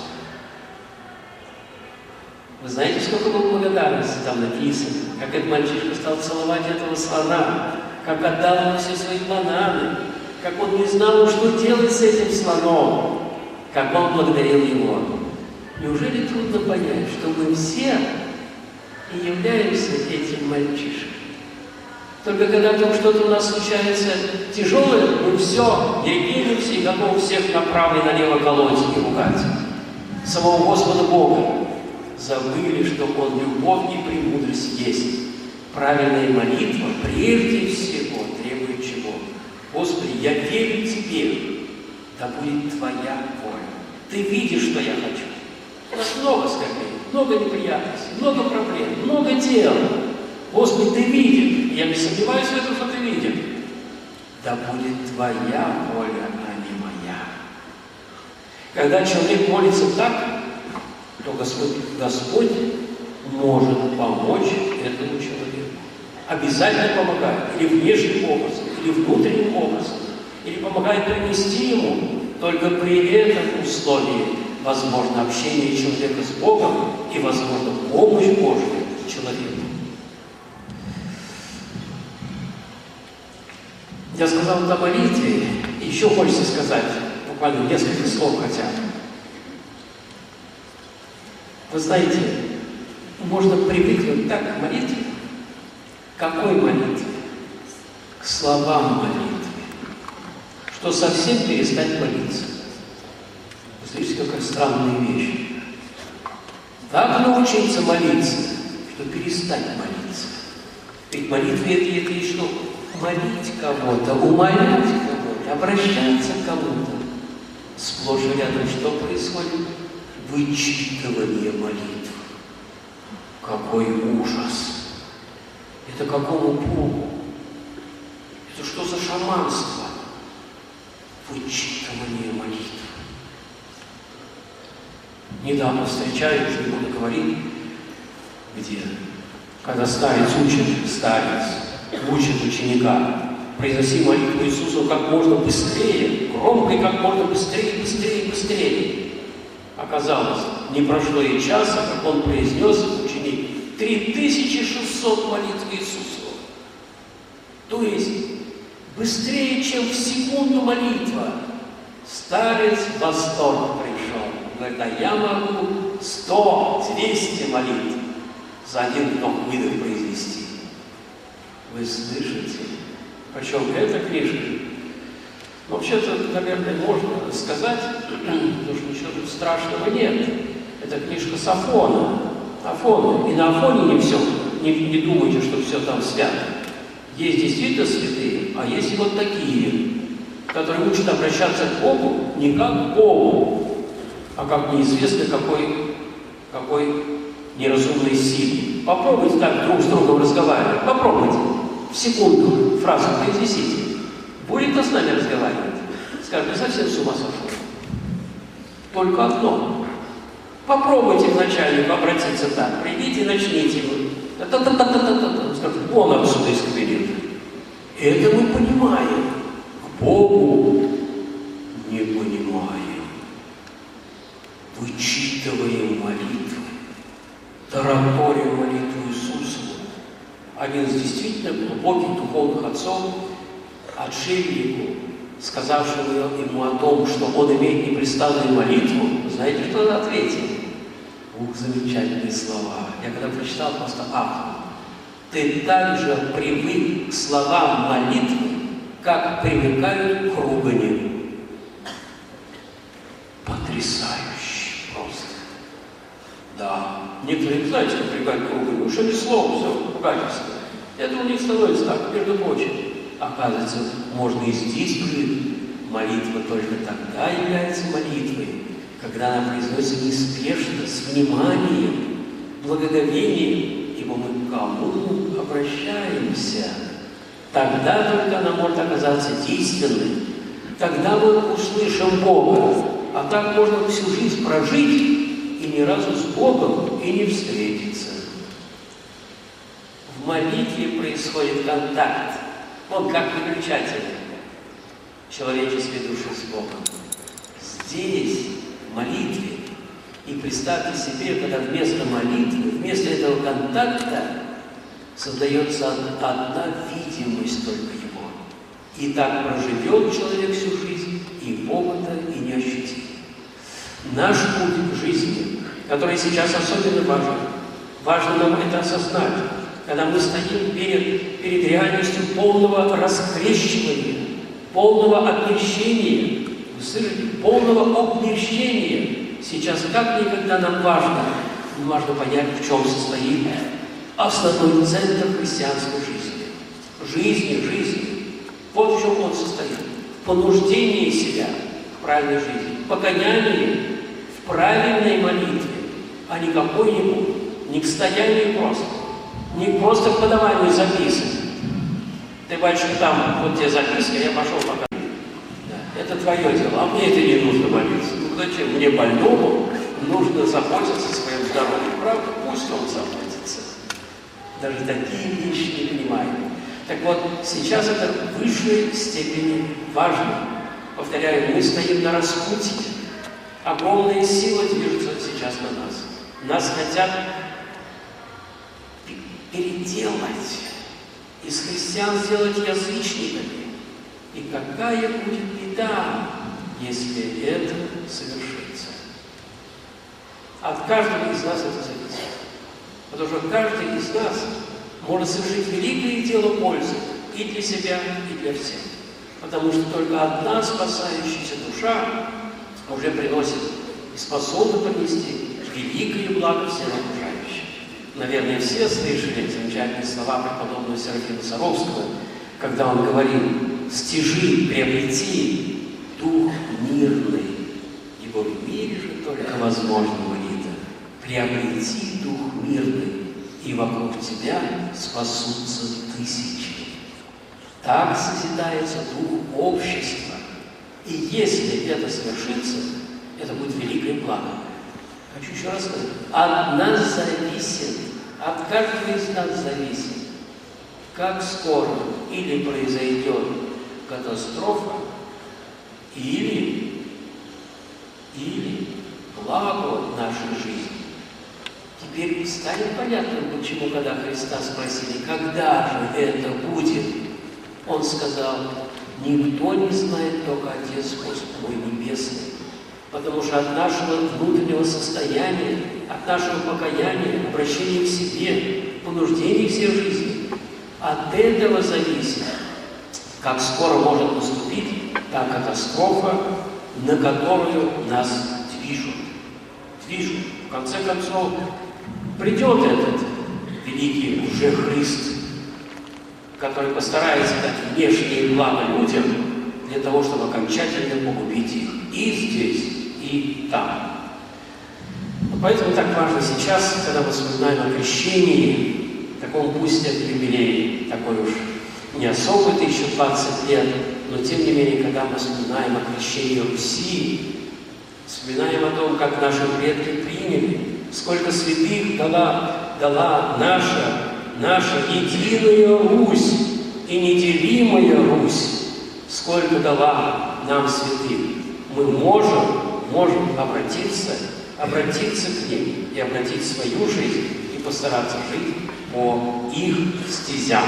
Вы знаете, сколько было благодарности там написано? Как этот мальчишка стал целовать этого слона, как отдал ему все свои бананы, как он не знал, что делать с этим слоном, как он благодарил его. Неужели трудно понять, что мы все и являемся этим мальчишкой? Только когда вдруг что-то у нас случается тяжелое, мы все, егиримся и готовы всех направо и налево колоть и ругать. Самого Господа Бога забыли, что Он любовь и премудрость есть. Правильная молитва прежде всего требует чего? Господи, я верю Тебе, да будет Твоя воля. Ты видишь, что я хочу. У нас много скорбей, много неприятностей, много проблем, много дел. Господи, Ты видишь. Я не сомневаюсь в этом, что Ты видишь. Да будет Твоя воля, а не моя. Когда человек молится так, то Господь может помочь этому человеку. Обязательно помогает. Или внешним образом, или внутренним образом. Или помогает принести ему. Только при этом условии возможно общение человека с Богом и возможно помощь Божия человеку. Я сказал о молитве, и еще хочется сказать, буквально несколько слов хотя бы. Вы знаете, можно привыкнуть так к молитве. Какой молитве? К словам молитвы. Что совсем перестать молиться. Слышите, какая странная вещь. Так научиться молиться, что перестать молиться. Ведь молитва это и что? Молить кого-то, умолять кого-то, обращаться к кому-то. сплошь и рядом что происходит? Вычитывание молитв. Какой ужас! Это какому Богу? Это что за шаманство? Вычитывание молитв. Недавно встречаюсь, не буду говорить, где, когда старец учит ученика, произноси молитву Иисусу как можно быстрее, громко и как можно быстрее, быстрее, быстрее. Оказалось, не прошло и часа, как он произнес, ученик, 3600 молитв Иисусу. То есть, быстрее, чем в секунду молитва. Старец в восторг пришел. Говорит, а я могу 100, 200 молитв за один вдох-выдох произнести. Вы слышите? Причем эта книжка, вообще-то, наверное, можно сказать, потому что ничего тут страшного нет. Это книжка с Афона. И на Афоне не все, не думайте, что все там свято. Есть действительно святые, а есть и вот такие, которые учат обращаться к Богу не как к Богу, а как неизвестно какой неразумной силе. Попробуйте так друг с другом разговаривать. Попробуйте. В секунду фразу произнесите. Будет кто с нами разговаривать? Скажет, ты совсем с ума сошел. Только одно. Попробуйте к начальнику обратиться так. Придите и начните. Скажет, вон отсюда из кабинета. Это мы понимаем. К Богу не понимаем. Вычитываем молитвы. Тараторию молитву Иисусу. Один из действительно глубоких духовных отцов, отшельнику, сказавшему ему о том, что он имеет непрестанную молитву, знаете, что он ответил? Ух, замечательные слова. Я когда прочитал, просто ахнул. Ты также привык к словам молитвы, как привыкают к ругани. Потрясающе просто. Да. Некоторые, знаете, как привыкают к ругани. Уж они слово, все, ругательство. Это у них становится так, между прочим. Оказывается, можно и здесь привыкнуть. Молитва только тогда является молитвой, когда она произносится неспешно, с вниманием, благоговением, ибо мы к кому обращаемся. Тогда только она может оказаться действенной. Тогда мы услышим Бога. А так можно всю жизнь прожить и ни разу с Богом и не встретиться. В молитве происходит контакт. Он как выключатель человеческой души с Богом. Здесь, в молитве, и представьте себе, когда вместо молитвы, вместо этого контакта создается одна видимость только Его. И так проживет человек всю жизнь, и Бога-то и не ощутит. Наш путь к жизни, который сейчас особенно важно нам это осознать, когда мы стоим перед реальностью полного раскрещивания, полного обмерщения, вы слышите, полного обмерщения. Сейчас как никогда нам важно понять, в чем состоит основной центр христианской жизни. Жизни. Вот в чем он состоит. В понуждении себя к правильной жизни, в погонянии, в правильной молитве, а не какой-нибудь, не к стоянию просто, не просто к подаванию записок. Ты, батюшка, там, вот тебе записка, я пошел пока. Да, это твое дело, а мне это не нужно молиться. Ну зачем? Мне больному нужно заботиться о своем здоровье. Правда? Пусть он заботится. Даже такие вещи не понимаем. Так вот, сейчас это в высшей степени важно. Повторяю, мы стоим на распутье. Огромные силы движутся сейчас на нас. Нас хотят переделать, из христиан сделать язычниками. И какая будет беда, если это совершится? От каждого из нас это зависит. Потому что каждый из нас может совершить великое дело пользы и для себя, и для всех. Потому что только одна спасающаяся душа уже приносит и способна принести великое благо всем окружающим. Наверное, все слышали замечательные слова преподобного Серафима Саровского, когда он говорил: «Стяжи приобрети дух мирный, только возможно, Марита, приобрети дух мирный, и вокруг тебя спасутся тысячи. Так созидается дух общества. И если это свершится, это будет великое благо. Хочу еще раз сказать, от нас зависит, от каждого из нас зависит, как скоро или произойдет катастрофа, или благо нашей жизни. Теперь станет понятным, почему, когда Христа спросили, когда же это будет, Он сказал: никто не знает, только Отец мой Небесный. Потому что от нашего внутреннего состояния, от нашего покаяния, обращения к себе, понуждений всей жизни, от этого зависит, как скоро может наступить та катастрофа, на которую нас движут. В конце концов, придет этот великий уже Христ, который постарается дать внешние блага людям для того, чтобы окончательно погубить их и здесь, и там. Поэтому так важно сейчас, когда мы вспоминаем о крещении, таком пусть это юбилей, такой уж не особый, это еще 20 лет, но тем не менее, когда мы вспоминаем о крещении Руси, вспоминаем о том, как наши предки приняли, сколько святых дала наша единая Русь и неделимая Русь, сколько дала нам святых. Мы можем обратиться к ним и обратить свою жизнь и постараться жить по их стезям.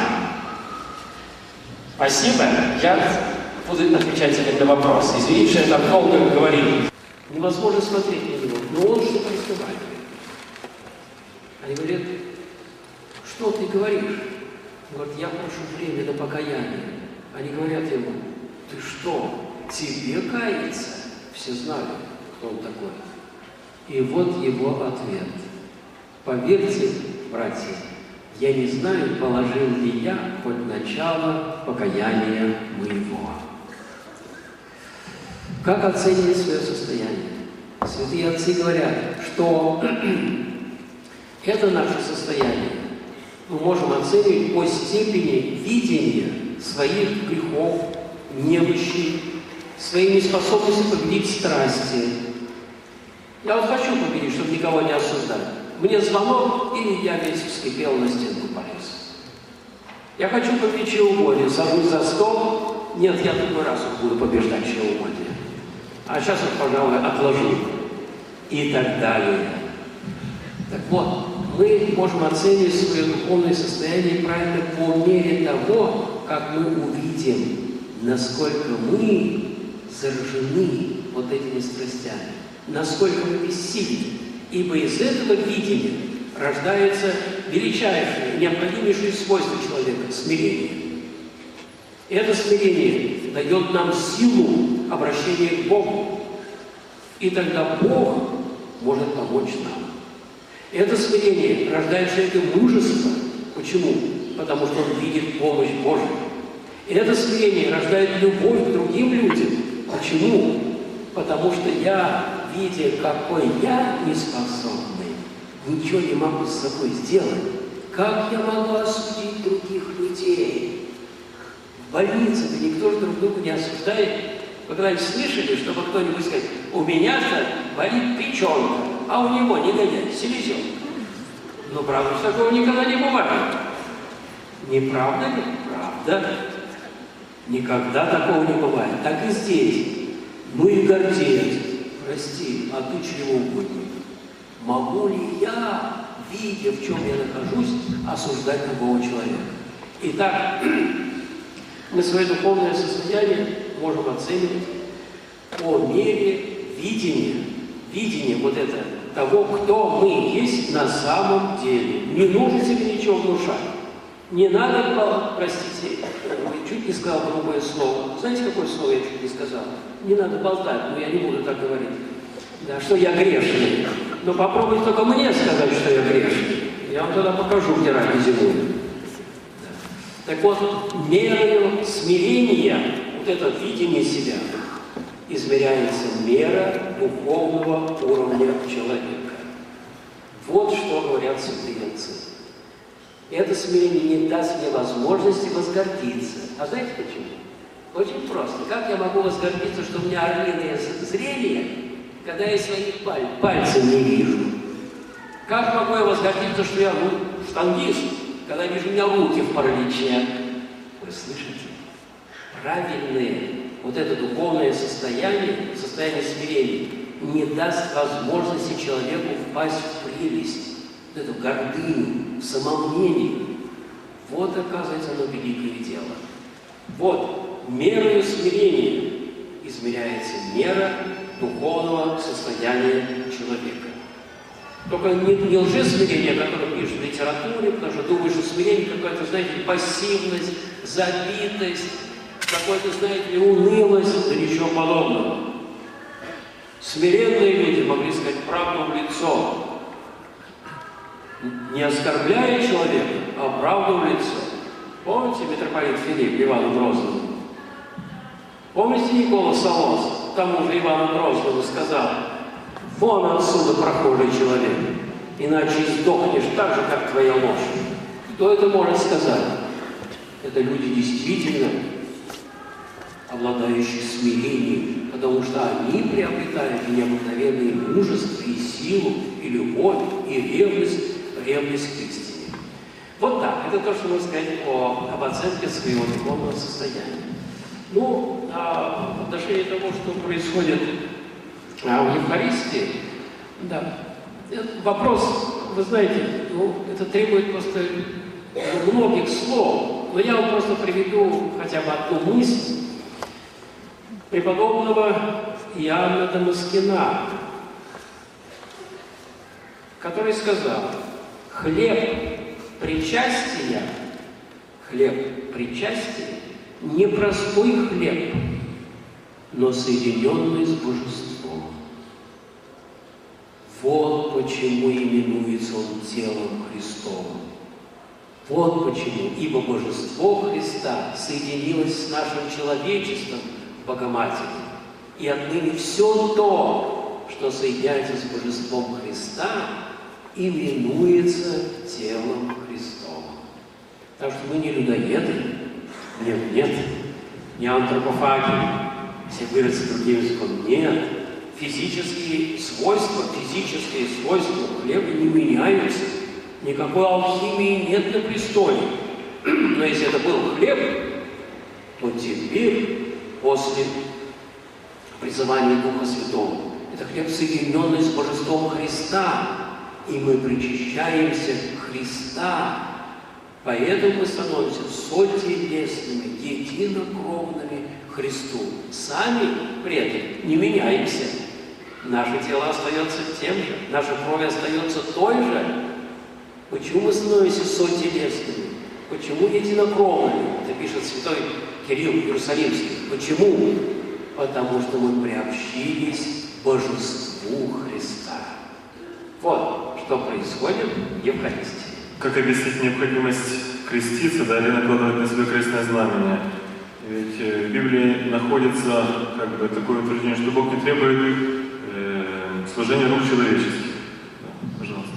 Спасибо. Я буду отвечать теперь на вопрос. Извините, что я так долго говорил. Невозможно смотреть на него, но он что-то разговаривает. Они говорят: что ты говоришь? Он говорит: я прошу время на покаяние. Они говорят ему: ты что, тебе каяться? Все знали, кто он такой. И вот его ответ. Поверьте, братья, я не знаю, положил ли я хоть начало покаяния моего. Как оценивать свое состояние? Святые отцы говорят, что это наше состояние мы можем оценивать по степени видения своих грехов, немощи, своей неспособности победить страсти. Я вот хочу победить, чтобы никого не осуждать. Мне звонок, и я весь вскипел, на стенку полез. Я хочу победить чревоугодие, сажусь за стол. Нет, я другой раз буду побеждать чревоугодие. А сейчас вот, пожалуй, отложу. И так далее. Так вот, мы можем оценивать свое духовное состояние правильно по мере того, как мы увидим, насколько мы заражены вот этими страстями, насколько мы бессильны. Ибо из этого видения рождается величайшее, необходимейшее свойство человека – смирение. И это смирение дает нам силу обращения к Богу. И тогда Бог может помочь нам. Это смирение рождает в человеке мужество. Почему? Потому что он видит помощь Божию. И это смирение рождает любовь к другим людям. Почему? Потому что я, видя, какой я неспособный, ничего не могу с собой сделать. Как я могу осудить других людей? В больнице-то никто же друг друга не осуждает. Вы когда-нибудь слышали, чтобы кто-нибудь сказал: у меня-то болит печенка, а у него негодяй, селезенка? Ну, правда, что такого никогда не бывает. Не правда ли? Правда. Никогда такого не бывает. Так и здесь. Ну и гордец. Прости, а ты чревоугодник. Могу ли я, видя, в чем я нахожусь, осуждать другого человека? Итак, мы свое духовное состояние можем оценивать по мере видения вот это, того, кто мы есть на самом деле. Не нужно себе ничего внушать. Не надо, простите, чуть не сказал другое слово. Знаете, какое слово я чуть не сказал? Не надо болтать, но я не буду так говорить. Да, что я грешный. Но попробуйте только мне сказать, что я грешный. Я вам тогда покажу, где рай зимой. Так вот, мерою смирения, вот это видение себя, измеряется мера духовного уровня человека. Вот что говорят святые отцы. Это смирение не даст мне возможности возгордиться. А знаете почему? Очень просто. Как я могу возгордиться, что у меня орлиное зрение, когда я своих пальцев не вижу? Как могу я возгордиться, что я штангист, когда я вижу у меня руки в параличе? Вы слышите? Правильное, вот это духовное состояние смирения, не даст возможности человеку впасть в прелесть, в эту гордыню, в самомнение. Вот, оказывается, оно великое дело. Вот, мерою смирения измеряется мера духовного состояния человека. Только не лжесмирение, которое пишут в литературе, потому что думаешь, что смирение какая-то, знаете, пассивность, забитость, какой-то, знаете ли, унылость, да ничего подобного. Смиренные люди могли сказать правду в лицо, не оскорбляя человека, а правду в лицо. Помните митрополит Филипп Ивану Грозному? Помните Никола Солонц, тому же Ивану Грозному сказал: вон отсюда, прохожий человек, иначе сдохнешь так же, как твоя лошадь. Кто это может сказать? Это люди действительно обладающие смирением, потому что они приобретают необыкновенное мужество и силу, и любовь, и ревность к истине. Вот так. Это то, что можно сказать об оценке своего духовного состояния. Ну, в отношении того, что происходит в Евхаристии, да, вопрос, вы знаете, это требует просто многих слов, но я вам просто приведу хотя бы одну мысль преподобного Иоанна Дамаскина, который сказал: хлеб причастия не простой хлеб, но соединенный с божеством. Вот почему именуется он телом Христовым. Вот почему, ибо божество Христа соединилось с нашим человечеством в Богоматери. И отныне все то, что соединяется с божеством Христа, именуется телом Христовым. Так что мы не людоеды, нет, не антропофаги, все выразы другим языком, нет. Физические свойства хлеба не меняются. Никакой алхимии нет на престоле. Но если это был хлеб, то теперь, после призывания Духа Святого, это хлеб, соединенный с божеством Христа, и мы причащаемся Христа. Поэтому мы становимся сотелесными, единокровными Христу. Сами при этом не меняемся. Наше тело остается тем же, наша кровь остается той же. Почему мы становимся сотелесными? Почему единокровными? Это пишет святой Кирилл Иерусалимский. Почему? Потому что мы приобщились к божеству Христа. Вот что происходит в Евхаристии. Как объяснить необходимость креститься, да, или накладывать на себя крестное знамение? Ведь в Библии находится такое утверждение, что Бог не требует служения рук человеческих. Да, пожалуйста.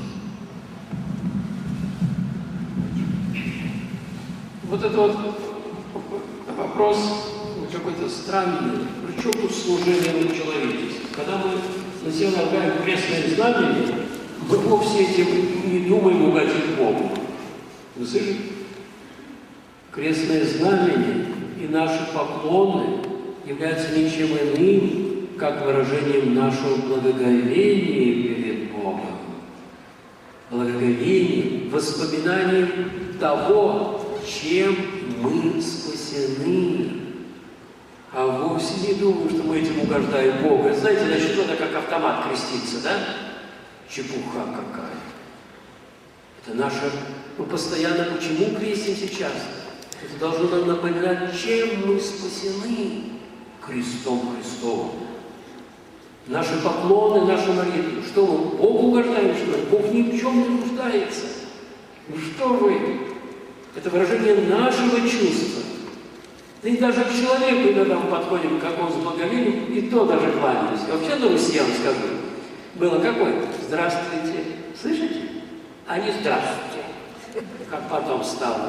Вот это вот вопрос какой-то странный. Причем тут служение рук человеческих? Когда мы на себя налагаем крестное знамение, мы вовсе этим не думаем угодить Богу. Вы слышите? Крестное знамение и наши поклоны являются ничем иным, как выражением нашего благоговения перед Богом. Благоговением, воспоминанием того, чем мы спасены. А вовсе не думаю, что мы этим угождаем Богу. Знаете, значит, что-то как автомат креститься, да? Чепуха какая. Это наше... Мы постоянно почему крестимся часто? Это должно нам напоминать, чем мы спасены крестом Христовым. Наши поклоны, наши молитвы. Что мы Богу угождаем, что ли? Бог ни в чем не нуждается. Ну что вы? Это выражение нашего чувства. Да и даже к человеку иногда мы подходим, как он с благовением, и то даже кланяемся. Вообще на Руси, я вам скажу, было какое? Здравствуйте. Слышите? А не здравствуйте. Как потом стало.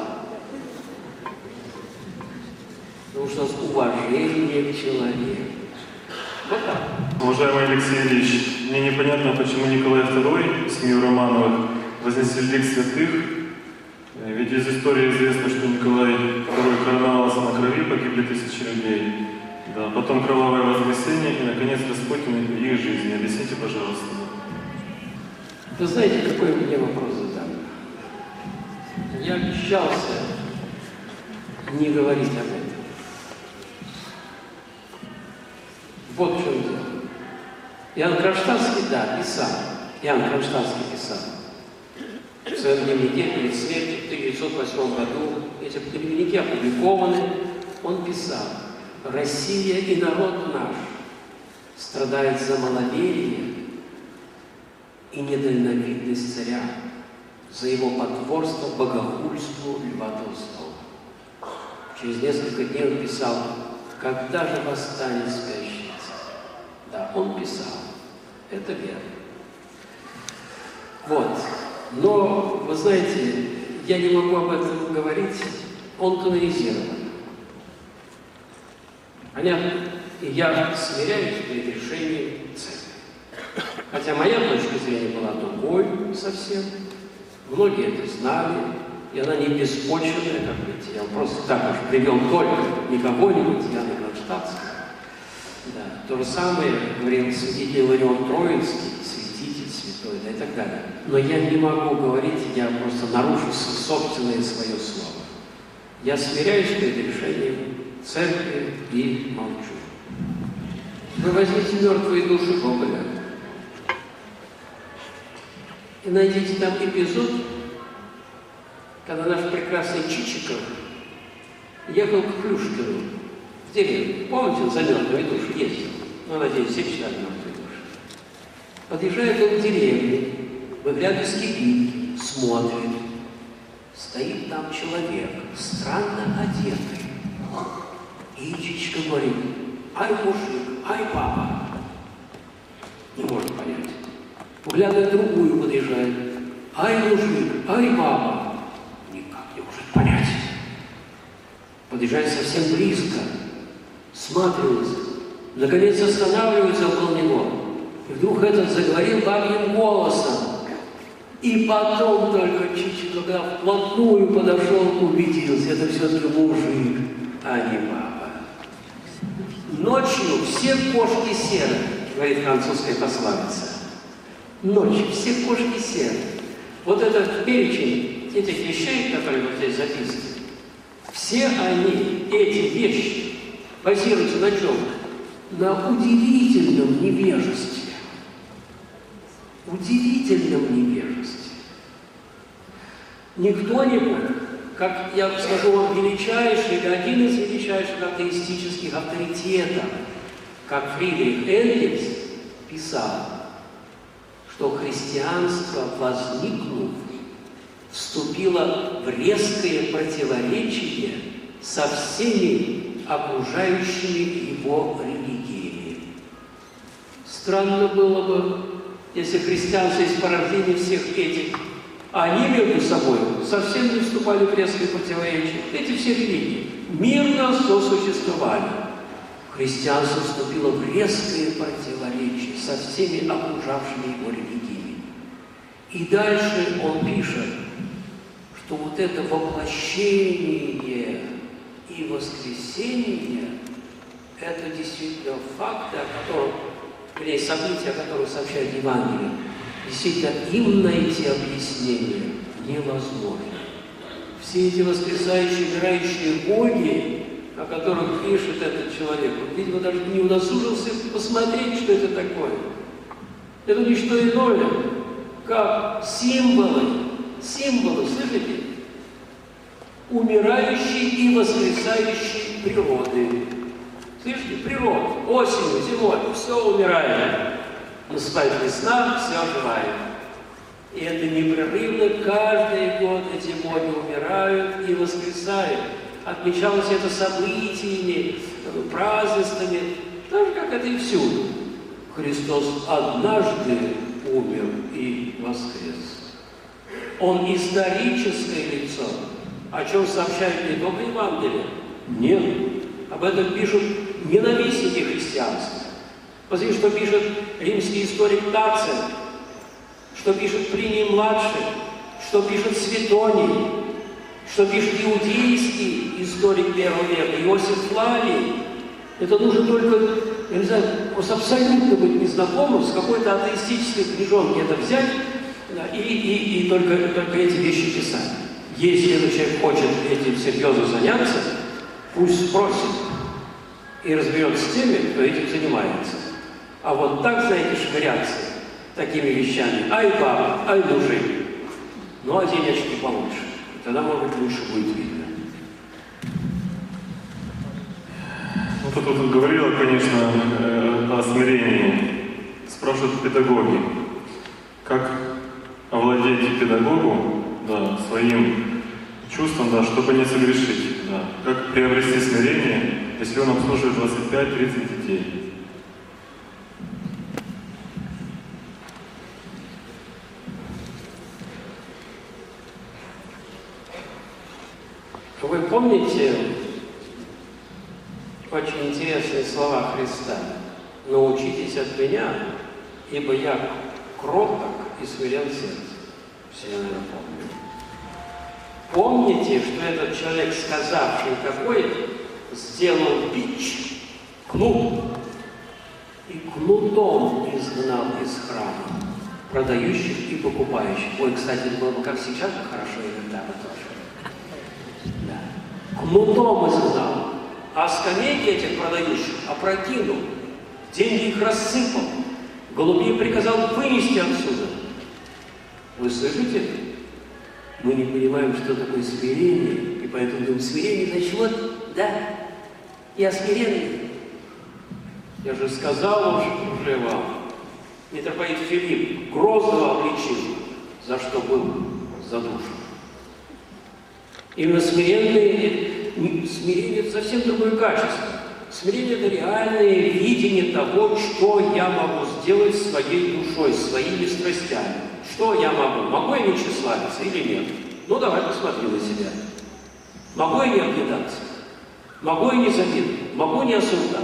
Потому что у нас уважение к человеку. Вот так. Уважаемый Алексей Ильич, мне непонятно, почему Николай II, семью Романовых, вознесли лик святых. Ведь из истории известно, что Николай II короновался на крови, погибли тысячи людей. Да, потом кровавое воскресенье и, наконец, распутин их жизни. Объясните, пожалуйста. Вы знаете, какой мне вопрос задал? Я обещался не говорить об этом. Вот в чем дело. Иоанн Кронштадтский, да, писал. Иоанн Кронштадтский писал. В своем дневнике перед смертью в 1908 году, эти дневники опубликованы, он писал: «Россия и народ наш страдает за маловерие и недальновидность царя, за его потворство богохульству Льва Толстого». Через несколько дней он писал: «Когда же восстанет спящий царь?» Да, он писал. Это верно. Вот. Но, вы знаете, я не могу об этом говорить, он канонизирован. Понятно? И я смиряюсь перед решением церкви. Хотя моя точка зрения была другой совсем. Многие это знали, и она не беспочвенная, как видите. Я просто так уж привел только не кого-нибудь, Иоанна Кронштадтского. Да. То же самое говорил святитель Иларион Троицкий, святитель святой, да, и так далее. Но я не могу говорить, я просто нарушу собственное свое слово. Я смиряюсь перед решением церкви и молчу. Вы возьмите мертвые души Гоголя и найдите там эпизод, когда наш прекрасный Чичиков ехал к Плюшкину в деревню. Помните, он за мертвые души ездил? Ну, надеюсь, все читали мертвые души. Подъезжает он к деревне, выглядывает из кибитки, смотрит. Стоит там человек, странно одетый. И Чичиков говорит: «Ай, мужик, ай, баба». Не может понять. Углядывает другую, подъезжает: «Ай, мужик, ай, баба». Никак не может понять. Подъезжает совсем близко, сматривается, наконец останавливается около него. И вдруг этот заговорил бабьим голосом. И потом только Чичиков, когда вплотную подошел, убедился, это все-таки мужик, а не баба. Ночью все кошки серы, говорит французская пословица. Ночью все кошки серы. Вот этот перечень этих вещей, которые вот здесь записаны, все они, эти вещи, базируются на чем? На удивительном невежестве. Удивительном невежестве. Никто не понял, как я скажу вам, величайший или один из величайших атеистических авторитетов, как Фридрих Энгельс писал, что христианство, возникнув, вступило в резкое противоречие со всеми окружающими его религиями. Странно было бы, если христианство из порождения всех этих, они между собой совсем не вступали в резкое противоречие. Эти все религии мирно сосуществовали. Христианство вступило в резкое противоречие со всеми окружавшими его религиями. И дальше он пишет, что вот это воплощение и воскресение – это действительно факты, о которых, или события, о которых сообщает Евангелие. Действительно, им найти объяснение невозможно. Все эти воскресающие, умирающие боги, о которых пишет этот человек, он, видимо, даже не удосужился посмотреть, что это такое. Это не что иное, как символы, слышите? Умирающей и воскресающей природы. Слышите? Природа. Осенью, зимой, все умирает. Наступает весна, все оживает. И это непрерывно, каждый год эти боги умирают и воскресают. отмечалось это событиями, празднествами, так же, как это и всюду. Христос однажды умер и воскрес. Он историческое лицо, о чем сообщают не только Евангелие. Нет, об этом пишут ненавистники христианства. Посмотрите, что пишет римский историк Тацит, что пишет Плиний-младший, что пишет Светоний, что пишет иудейский историк первого века, Иосиф Флавий. Это нужно только, я не знаю, просто абсолютно быть незнакомым, с какой-то атеистической книжонки это взять, да, и только эти вещи писать. Если этот человек хочет этим серьезно заняться, пусть спросит и разберется с теми, кто этим занимается. А вот так, знаете, швыряться такими вещами, ай баба, ай мужик, ну а денежки получше. И тогда, может быть, лучше будет видно. Ну, тут вот говорила, конечно, о смирении. Спрашивают педагоги, как овладеть педагогу, да, своим чувством, да, чтобы не согрешить, да, как приобрести смирение, если он обслуживает 25-30 детей. Вы помните очень интересные слова Христа? «Научитесь от меня, ибо я кроток и смирен сердцем». Все, наверное, помню. Помните, что этот человек, сказавший такое, сделал бич, кнут, и кнутом изгнал из храма продающих и покупающих. Ой, кстати, это было бы как сейчас, хорошо иногда тоже. Да. Кнутом изгнал, а скамейки этих продающих опрокинул, деньги их рассыпал, голубей приказал вынести отсюда. Вы слышите? Мы не понимаем, что такое смирение, и поэтому думаем, смирение, значит, вот, да, я смиренный. Я же сказал уже вам, митрополит Филипп Грозного обличил, за что был задушен. Именно смирение – это совсем другое качество. Смирение – это реальное видение того, что я могу сделать своей душой, своими страстями. Что я могу? Могу я не тщеславиться или нет? Ну, давай посмотри на себя. Могу я не объедаться? Могу я не завидовать? Могу не осуждать?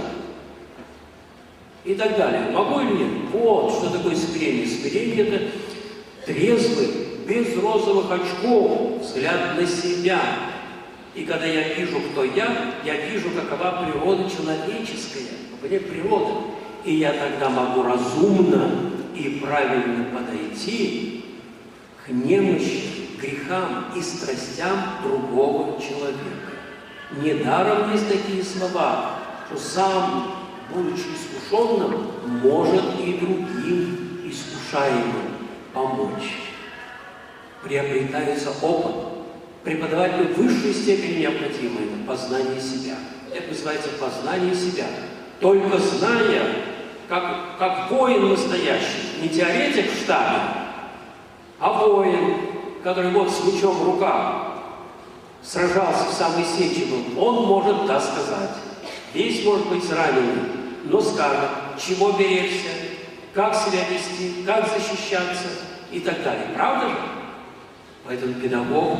И так далее. Могу или нет? Вот что такое смирение. Смирение – это трезвый, без розовых очков, взгляд на себя. И когда я вижу, кто я вижу, какова природа человеческая, природа. И я тогда могу разумно и правильно подойти к немощи, грехам и страстям другого человека. Недаром есть такие слова, что сам, будучи искушенным, может и другим искушаемым помочь. Приобретается опыт. Преподавателю высшей степени необходимо это познание себя. Это называется познание себя. Только зная, как воин настоящий, не теоретик в штабе, а воин, который вот с мечом в руках сражался в самой сече был, он может да сказать. Весь может быть раненый, но скажет, чего беречься, как себя вести, как защищаться и так далее. Правда же? Поэтому педагог,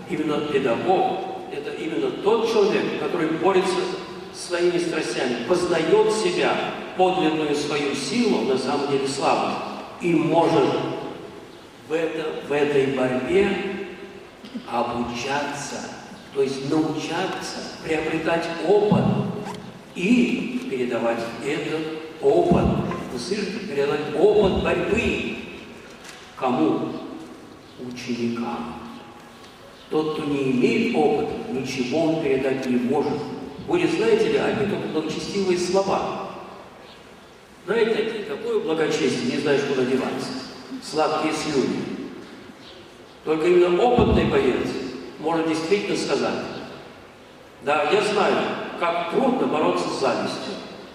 это именно тот человек, который борется с своими страстями, познает себя, подлинную свою силу, на самом деле слабость, и может в этой борьбе обучаться, то есть научаться, приобретать опыт и передавать этот опыт. Вы слышите? Передавать опыт борьбы. Кому? Ученикам. Тот, кто не имеет опыта, ничего он передать не может. Будет, знаете ли, одни только благочестивые слова. Знаете, какое благочестие, не знаешь, куда деваться. Сладкие слюни. Только именно опытный боец может действительно сказать: да, я знаю, как трудно бороться с завистью.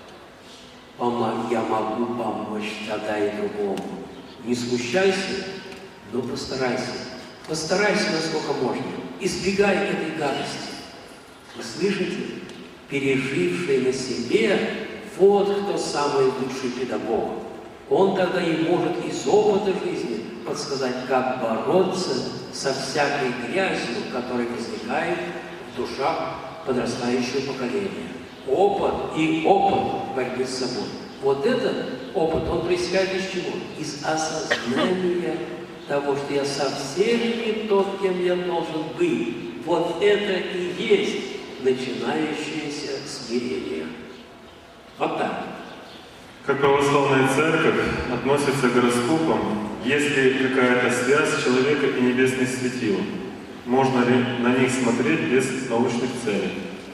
Я могу помочь тогда и другому. Не смущайся, но постарайся. Постарайся, насколько можно. Избегай этой гадости. Вы слышите? Переживший на себе, вот кто самый лучший педагог. Он тогда и может из опыта жизни подсказать, как бороться со всякой грязью, которая возникает в душах подрастающего поколения. Опыт и опыт борьбы с собой. Вот этот опыт, он проистекает из чего? Из осознания того, что я совсем не тот, кем я должен быть. Вот это и есть начинающееся смирение. Вот так. Как православная церковь относится к гороскопам, есть ли какая-то связь человека и небесных светил? Можно ли на них смотреть без научных целей?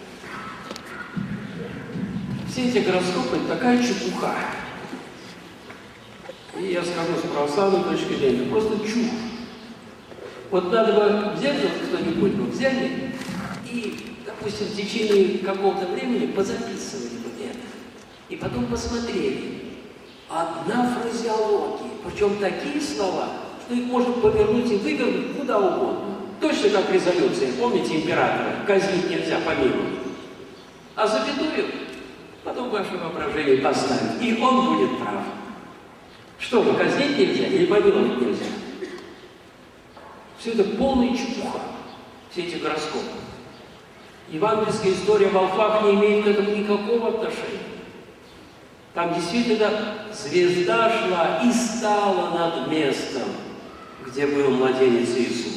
Все эти гороскопы – такая чепуха. И я скажу с православной точки зрения, просто чушь. Вот надо бы взять, вот кто-нибудь бы взяли и, допустим, в течение какого-то времени позаписывали вот это. И потом посмотрели. Одна фразеология, причем такие слова, что их можно повернуть и вывернуть куда угодно. Точно как резолюция, помните императора, казнить нельзя помиловать. А запятую потом ваше воображение поставит, и он будет прав. Что же, казнить нельзя или помиловать нельзя? Все это полная чепуха, все эти гороскопы. Евангельская история в Алфах не имеет к этому никакого отношения. Там действительно звезда шла и стала над местом, где был младенец Иисус.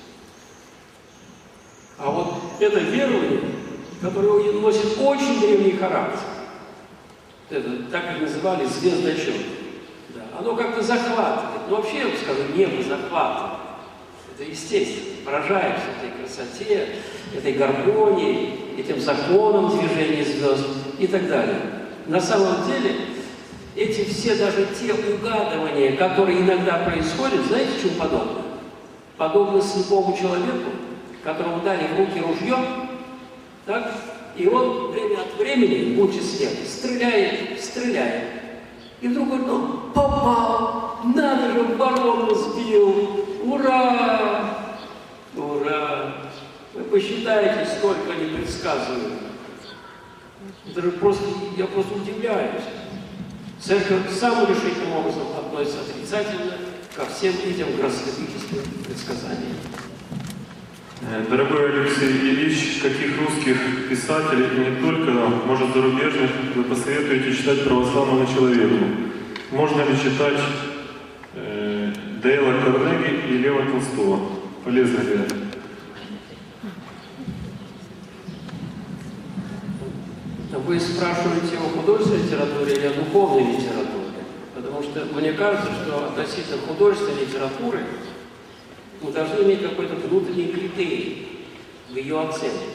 А вот это верование, которое носит очень древний характер, это, так и называли звездочет, да, оно как-то захватывает. Но вообще, я бы сказал, небо захватывает. Это естественно. Поражаешься этой красоте, этой гармонии, этим законам движения звезд и так далее. На самом деле, эти все даже те угадывания, которые иногда происходят, знаете, в чем подобно? Подобно слепому человеку, которому дали в руки ружье, так? И он время от времени, будучи слепым, стреляет. И вдруг он попал, надо же, ворону сбил, ура! Ура! Вы посчитайте, сколько они предсказывают. Даже я просто удивляюсь. Церковь самым решительным образом относится отрицательно ко всем этим гороскопическим предсказаниям. Дорогой Алексей Ильич, каких русских писателей, и не только, может зарубежных, вы посоветуете читать православному человеку? Можно ли читать Дейла Карнеги и Лева Толстого? Полезно ли это? Вы спрашиваете о художественной литературе или о духовной литературе? Потому что мне кажется, что относительно художественной литературы мы должны иметь какой-то внутренний критерий в ее оценке.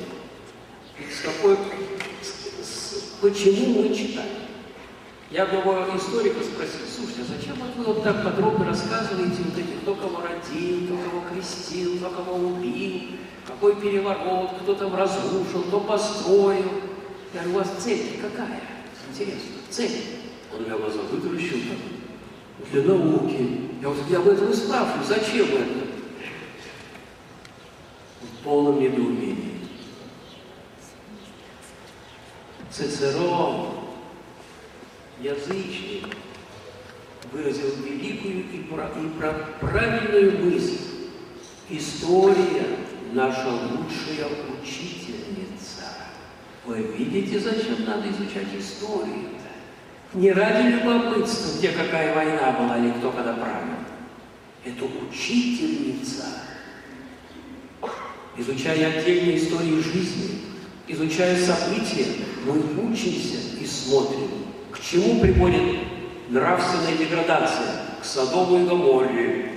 Почему мы читаем? Я одного историка спросил: слушайте, а зачем вы вот так подробно рассказываете вот эти, кто кого родил, кто кого крестил, кто кого убил, какой переворот, кто там разрушил, кто построил? Я говорю, у вас цель какая? Интересно, цель. Он меня глаза вытаращил для науки. Я об этом и спрашиваю, зачем это? В полном недоумении. Цицерон, язычник, выразил великую и правильную мысль. История – наша лучшая учительница. Вы видите, зачем надо изучать историю-то? Не ради любопытства, где какая война была или кто когда правил. Это учительница. Изучая отдельные истории жизни, изучая события, мы учимся и смотрим, к чему приводит нравственная деградация, к Содому и Гоморре.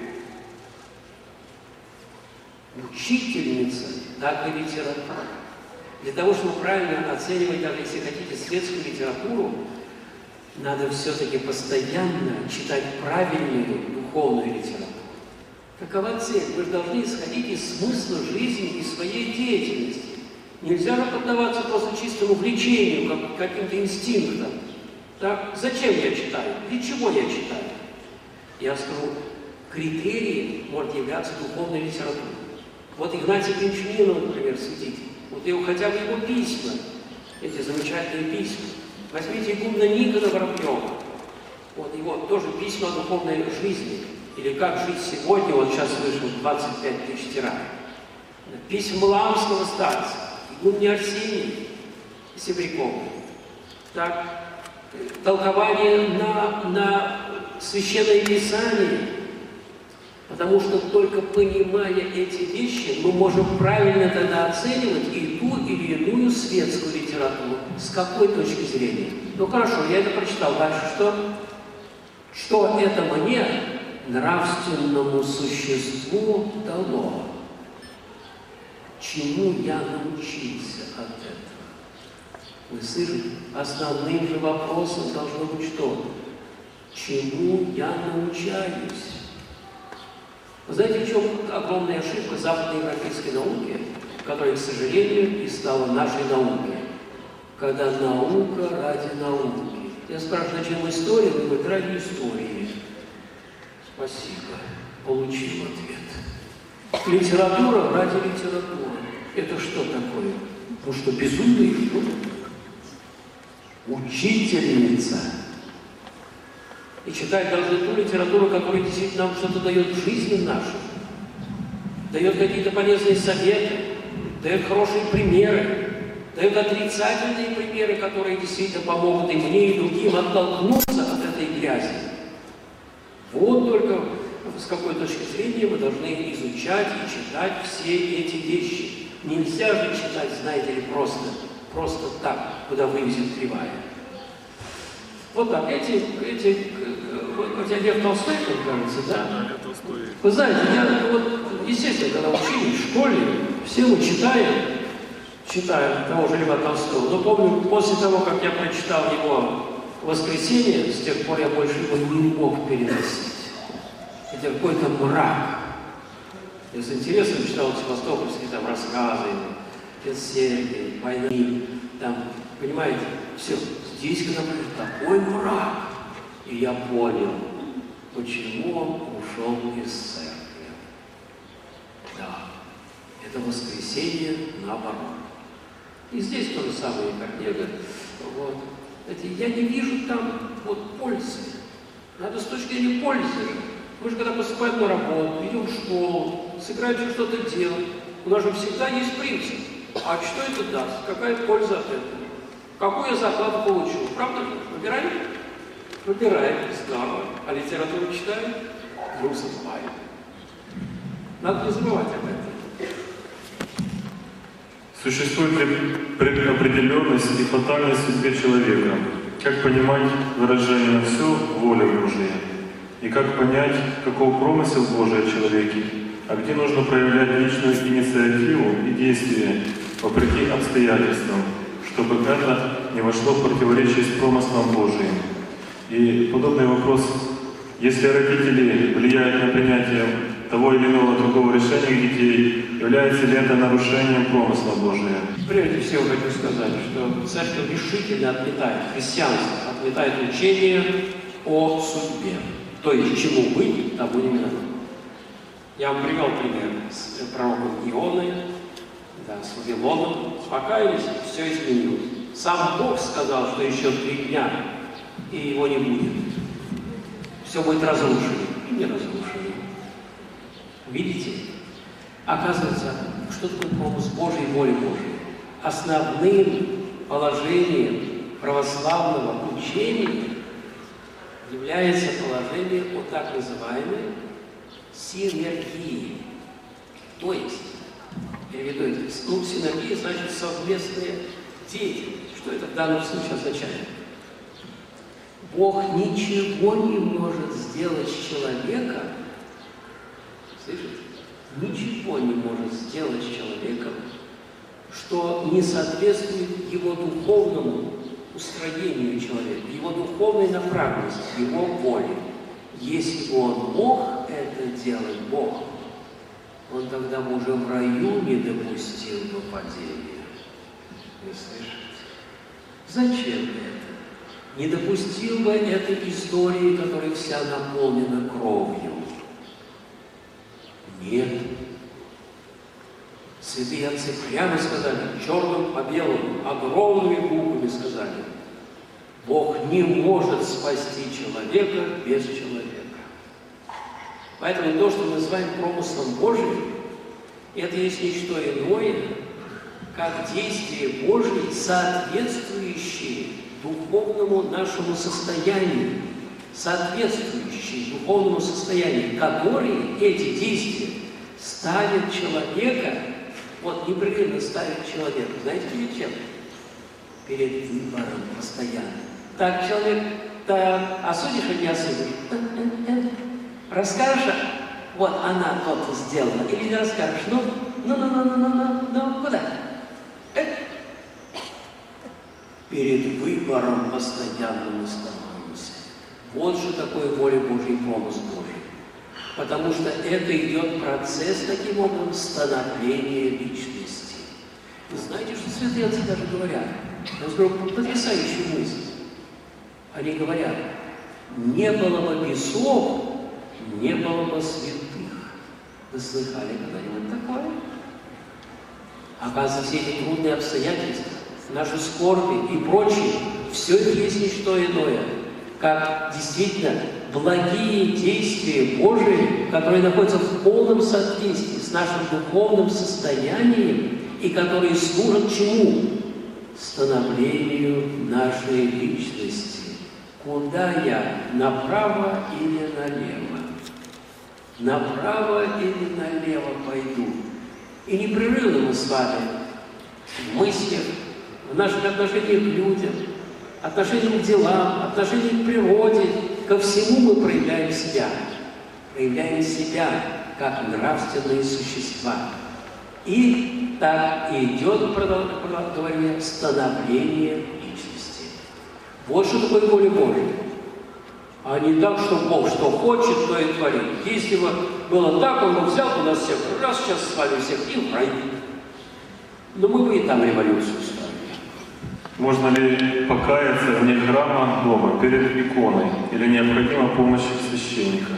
Учительница, так и литература. Для того, чтобы правильно оценивать, даже если хотите, светскую литературу, надо все-таки постоянно читать правильную духовную литературу. Какова цель? Мы же должны исходить из смысла жизни и своей деятельности. Нельзя же поддаваться просто чистому влечению, каким-то инстинктам. Так, зачем я читаю? Для чего я читаю? Я скажу, критерием может являться духовная литература. Вот Игнатий Бринчанинов, например, святитель. Вот его, хотя бы его письма, эти замечательные письма. Возьмите игумна Никона Воробьева. Вот его тоже письма о духовной жизни. Или как жить сегодня, вот сейчас вышло 25 тысяч тираж. Письма Ламского старца, игумни Арсений Севряков. Так, толкование на Священное Писание. Потому что только понимая эти вещи, мы можем правильно тогда оценивать и ту или иную светскую литературу. С какой точки зрения? Ну хорошо, я это прочитал. Дальше что? Что это мне, нравственному существу, дало? Чему я научился от этого? Вы слышите? Основным же вопросом должно быть что? Чему я научаюсь? Вы знаете, в чем огромная ошибка западноевропейской науки, которая, к сожалению, и стала нашей наукой? Когда наука ради науки. Я спрашиваю, зачем история? Вы говорите, ради истории. Спасибо. Получил ответ. Литература ради литературы. Это что такое? Ну что, безумный что ли? Учительница. И читать должны ту литературу, которая действительно нам что-то дает в жизни нашей. Дает какие-то полезные советы, дает хорошие примеры, дает отрицательные примеры, которые действительно помогут и мне, и другим оттолкнуться от этой грязи. Вот только с какой точки зрения мы должны изучать и читать все эти вещи. Нельзя же читать, знаете ли, просто так, куда вывезет кривая. Вот так, хотя Лев Толстой, как кажется, да? Вы знаете, я, вот, естественно, когда учились в школе, все мы читаем того же Льва Толстого, но помню, после того, как я прочитал его «Воскресенье», с тех пор я больше его не мог переносить. Это какой-то мрак. Я с интересом читал севастопольские там рассказы, Петсерии, войны, там, понимаете, все. Здесь, когда был такой мрак, и я понял, почему он ушел из церкви. Да, это воскресенье наоборот. И здесь то же самое, как Нега. Вот. Я не вижу там вот пользы. Надо с точки зрения пользы. Мы же когда поступаем на работу, идем в школу, собираемся что-то делать, у нас же всегда есть принцип. А что это даст? Какая польза от этого? Какую я зарплату получу? Правда же? Выбираем? Выбираем, здорово. А литературу читаем? Ну, забываем. Надо не забывать об этом. Существует определенность и фатальность в судьбе человека. Как понимать выражение на все воля Божия? И как понять, каков промысел Божий о человеке, а где нужно проявлять личную инициативу и действие вопреки обстоятельствам, чтобы это не вошло в противоречие с промыслом Божиим. И подобный вопрос, если родители влияют на принятие того или иного другого решения детей, является ли это нарушением промысла Божия? Прежде всего хочу сказать, что церковь решительно отметает, христианство отметает учение о судьбе. То есть, чему быть, тому не надо. Я вам привел пример с пророком Ионой, да, с Вавилоном. Покаялись, все изменилось. Сам Бог сказал, что еще 3 дня, и его не будет. Все будет разрушено. И не разрушено. Видите? Оказывается, что такое промысл Божий и воля Божия? Основным положением православного учения является положение о так называемой синергии. То есть, я веду это, ну, синергия значит совместная деятельность. Что это в данном случае означает? Бог ничего не может сделать с человеком, слышите? Ничего не может сделать с человеком, что не соответствует его духовному устроению человека, его духовной направленности, его воле. Если бы он мог это делать, Бог, он тогда бы уже в раю не допустил бы падения. Вы слышите? Зачем это? Не допустил бы этой истории, которая вся наполнена кровью. Нет. Святые отцы прямо сказали, черным по белому, огромными буквами сказали, Бог не может спасти человека без человека. Поэтому то, что мы называем промыслом Божиим, это есть ничто иное, как действие Божие, соответствующее духовному нашему состоянию, которые эти действия ставят человека, вот непрерывно ставят человека, знаете, перед чем? Перед выбором постоянно. Так, человек, так, осудишь или не осудишь? Расскажешь, вот она то-то сделала, или не расскажешь, ну, куда? Перед выбором постоянным становимся. Вот что такое воля Божья и промысл Божий. Потому что это идет процесс, таким образом, становления личности. Вы знаете, что святые отцы даже говорят, я скажу потрясающую мысль. Они говорят, не было бы бесов, не было бы святых. Вы слыхали когда-нибудь такое? Оказывается, все эти трудные обстоятельства, наши скорби и прочее, все это есть ничто иное, как действительно благие действия Божии, которые находятся в полном соответствии с нашим духовным состоянием и которые служат чему? Становлению нашей личности. Куда я? Направо или налево? Направо или налево пойду? И непрерывно мы с вами в мыслях, в наших отношениях к людям, отношениях к делам, отношениях к природе, ко всему мы проявляем себя. Проявляем себя как нравственные существа. И так идет, говорю я, становление личности. Вот что такое воля Божия. А не так, что Бог что хочет, то и творит. Если бы было так, Он бы взял бы нас всех, раз сейчас с вами всех и в рай. Но мы бы и там революцию ставили. Можно ли покаяться вне храма дома, перед иконой, или необходима помощь священника?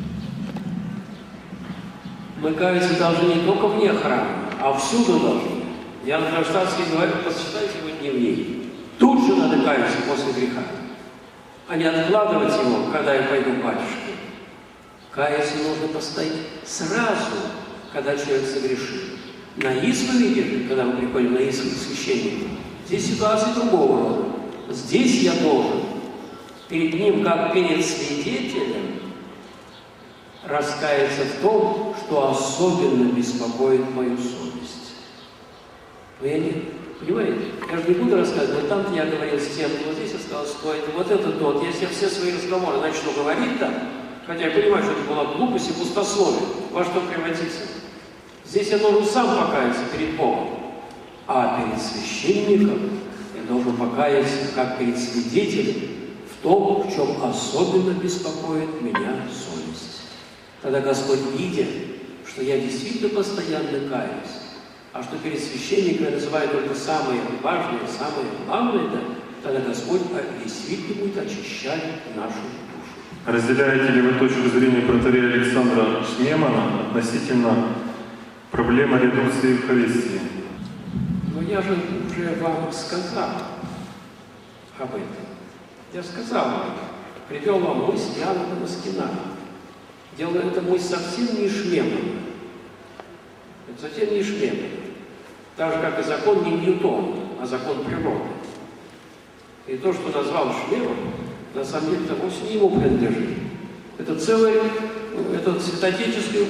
Мы каяться должны не только вне храма, а всюду должны. Я на гражданский говорю, посчитайте его дневник. Тут же надо каяться после греха, а не откладывать его, когда я пойду к батюшке. Каяться нужно постоять сразу, когда человек согрешил. На исповеди, когда мы приходим на исповедь священника, здесь ситуация другого рода. Здесь я должен перед ним, как перед свидетелем, раскаяться в том, что особенно беспокоит мою совесть. Но я не, понимаете, я же не буду рассказывать, вот там я говорил с тем, вот здесь я сказал, что это, вот это тот. Если я все свои разговоры начну говорить там, хотя я понимаю, что это была глупость и пустословие, во что превратиться. Здесь я должен сам покаяться перед Богом, а перед священником я должен покаяться, как перед свидетелем, в том, в чем особенно беспокоит меня совесть. Тогда Господь, видя, что я действительно постоянно каюсь, а что перед священником я называю только самое важное, самое главное, да, тогда Господь действительно будет очищать нашу душу. Разделяете ли вы точку зрения протоиерея Александра Шмемана относительно проблемы редукции Евхаристии? Но я же уже вам сказал об этом. Я сказал вам, привел вам мысль Иоанна Дамаскина. Дело это мысль совсем не Шмемана. Это совсем не Шмемана. Так же, как и закон не Ньютон, а закон природы. И то, что назвал Шмеман, на самом деле, это вовсе не ему принадлежит. Это целое, это святоотеческое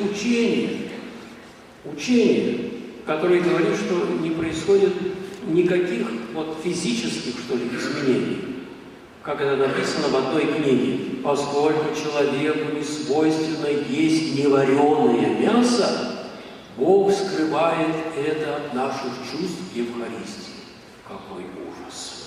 учение, которое говорит, что не происходит никаких вот физических, что ли, изменений. Как это написано в одной книге. Поскольку человеку не свойственно есть невареное мясо, Бог скрывает это от наших чувств в Евхаристии. Какой ужас!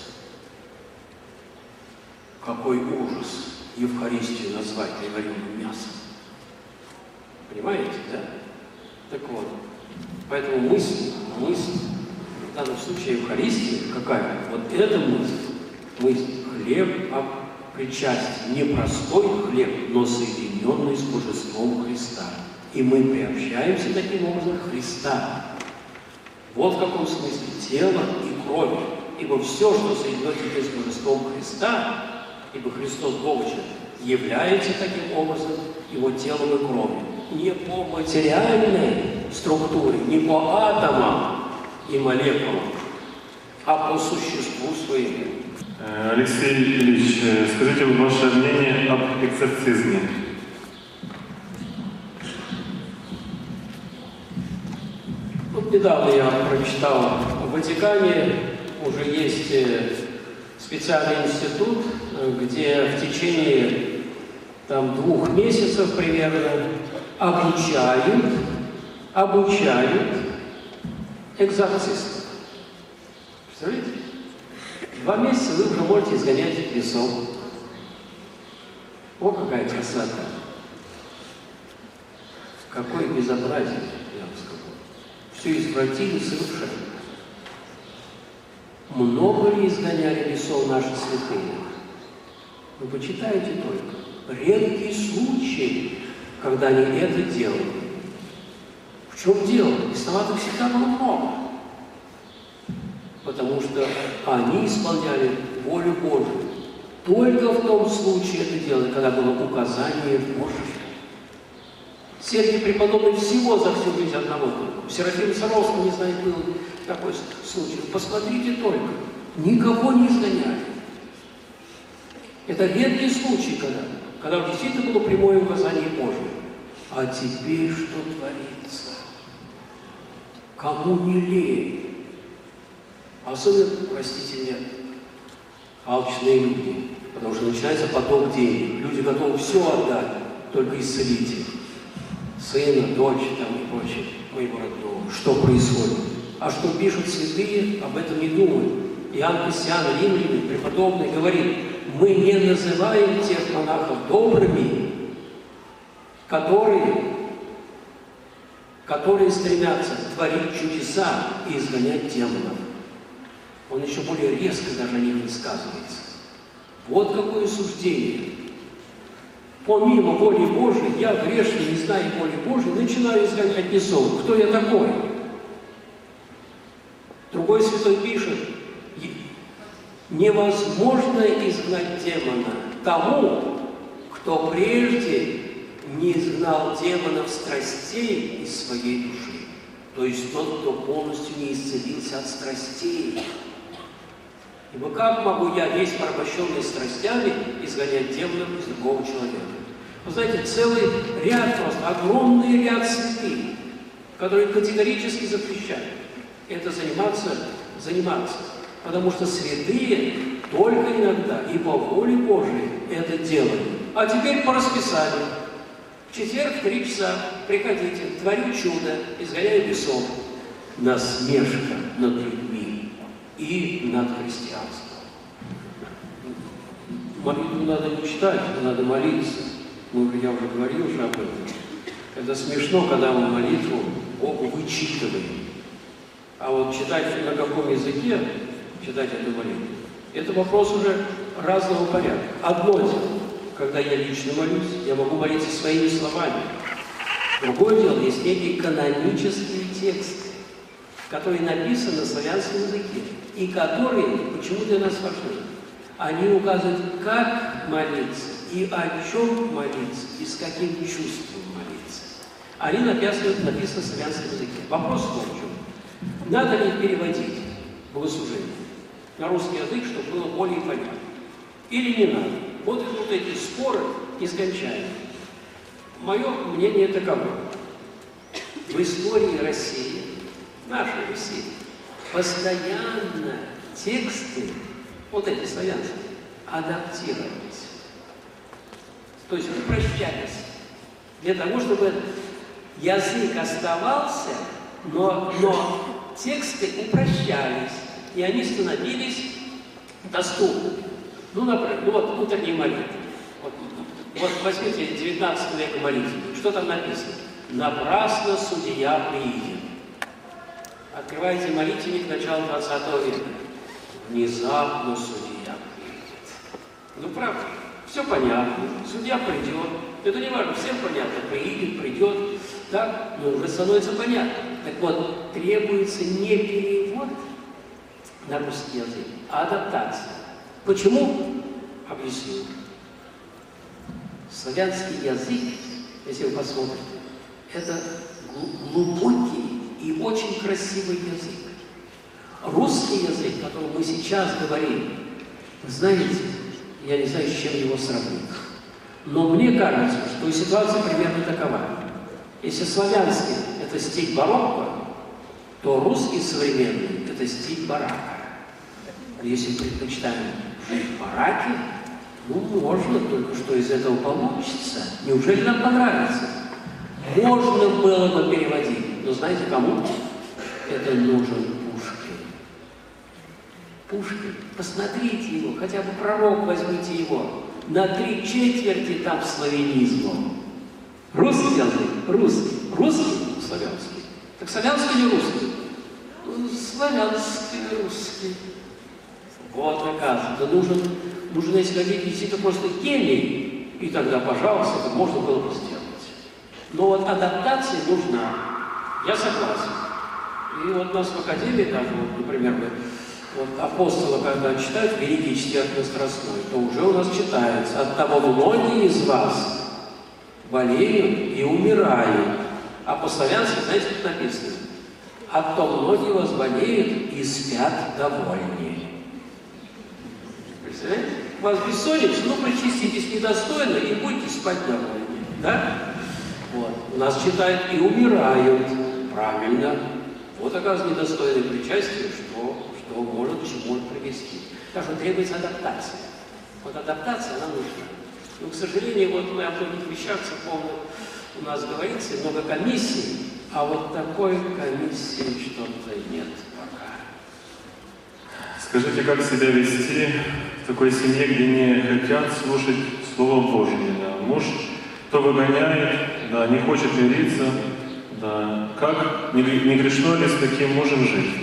Какой ужас Евхаристию назвать невареным мясом. Понимаете, да? Так вот, поэтому мысль в данном случае Евхаристии какая? Вот эта мысль хлеб о причастии, не простой хлеб, но соединенный с божеством Христа. И мы приобщаемся таким образом к Христа. Вот в каком смысле тело и кровь. Ибо все, что соединено теперь с божеством Христа, ибо Христос Божий, является таким образом его телом и кровью. Не по материальной структуре, не по атомам и молекулам, а по существу своему. Алексей Ильич, скажите ваше мнение об экзорцизме. Вот недавно я прочитал, в Ватикане уже есть специальный институт, где в течение 2 месяцев примерно обучают экзорцистов. Представляете? 2 месяца вы уже можете изгонять бесов. О, какая красота! Какое безобразие, я вам скажу. Все извратили совершенно. Много ли изгоняли бесов наши святые? Вы почитайте только. Редкий случай, когда они это делали. В чем дело? Бесноватых всегда было много. Потому что они исполняли волю Божию. Только в том случае это делали, когда было указание Божие. Сергий Преподобный всего за всю жизнь одного только. Серафим Саровский, не знаю, был такой случай. Посмотрите только. Никого не изгоняли. Это редкий случай, когда действительно было прямое указание Божие. А теперь что творится? Кому не лень? Особенно, простите меня, алчные люди. Потому что начинается поток денег. Люди готовы все отдать, только исцелить их. Сына, дочь там и прочее, моего родного. Что происходит? А что пишут святые, об этом не думают. Иоанн Кассиан, римлянин, преподобный, говорит: мы не называем тех монахов добрыми, которые стремятся творить чудеса и изгонять демонов. Он еще более резко даже о них высказывается. Вот какое суждение. Помимо воли Божией, я грешный, не знаю воли Божией, начинаю изгонять бесов. Кто я такой? Другой святой пишет: невозможно изгнать демона тому, кто прежде не изгнал демонов страстей из своей души. То есть тот, кто полностью не исцелился от страстей. Ибо как могу я, весь порабощенный страстями, изгонять демонов из другого человека? Вы знаете, целый ряд, просто огромный ряд святых, которые категорически запрещают это заниматься. Потому что святые только иногда и по воле Божией это делают. А теперь по расписанию. В четверг в 3 часа приходите, творю чудо, изгоняю бесов. Насмешка над людьми и над христианством. Молитву надо не читать, надо молиться. Я уже говорил об этом. Это смешно, когда мы молитву Богу вычитываем. А вот читать на каком языке, читать эту молитву, это вопрос уже разного порядка. Одно дело, когда я лично молюсь, я могу молиться своими словами. Другое дело, есть некие канонические тексты, которые написаны на славянском языке, и которые, почему для нас важны? Они указывают, как молиться, и о чем молиться, и с каким чувством молиться. Они написаны на славянском языке. Вопрос в том, надо ли переводить богослужение на русский язык, чтобы было более понятно? Или не надо? Вот идут эти споры нескончаемые. Мое мнение таково. В истории России, нашей России, постоянно тексты, вот эти славянские, адаптировались. То есть упрощались. Для того, чтобы язык оставался, но тексты упрощались, и они становились доступны. Ну, например, вот утренние молитвы. Вот возьмите 19 века молитвы. Что там написано? «Напрасно судья приидет». Открывайте молитвенник начала 20 века. «Внезапно судья приидет». Ну, правда, все понятно. Судья придет, Это не важно, всем понятно, приедет, придет, так, но уже становится понятно. Так вот, требуется не перевод на русский язык, а адаптация. Почему? Объясню. Славянский язык, если вы посмотрите, это глубокий и очень красивый язык. Русский язык, которым мы сейчас говорим, вы знаете, я не знаю, с чем его сравнить. Но мне кажется, что ситуация примерно такова. Если славянский – это стиль барокко, то русский современный – это стиль барака. Если предпочитаем жить в бараке, ну, можно, только что из этого получится. Неужели нам понравится? Можно было бы переводить. Но знаете, кому? Это нужен Пушкин. Пушкин. Посмотрите его, хотя бы «Пророк» возьмите его. На 3/4 там славянизма. Русский язык, русский. Русский, славянский. Так славянский или русский? Славянский, русский. Вот, оказывается, нужно, если хотите, действительно просто гений, и тогда, пожалуйста, это можно было бы сделать. Но вот адаптация нужна. Я согласен. И вот у нас в Академии, даже, вот, например, вот апостола, когда читают Великий Четвертно-Страстной, то уже у нас читается: «Оттого многие из вас болеют и умирают». А по-славянски, знаете, как написано? «Оттого многие вас болеют и спят довольны». Представляете? У вас бессонница, ну причаститесь недостойно и будете спать довольны. Да? Вот. У нас читают и умирают. Правильно. Вот, оказывается, недостойное причастие, что может к чему привести. Так что требуется адаптация. Вот адаптация, она нужна. Но, к сожалению, вот мы о многих вещах церковных у нас говорится, много комиссий, а вот такой комиссии что-то нет пока. Скажите, как себя вести в такой семье, где не хотят слушать Слово Божье? Да? Муж то выгоняет, да, не хочет мириться, да. Как, не грешно ли с таким мужем жить?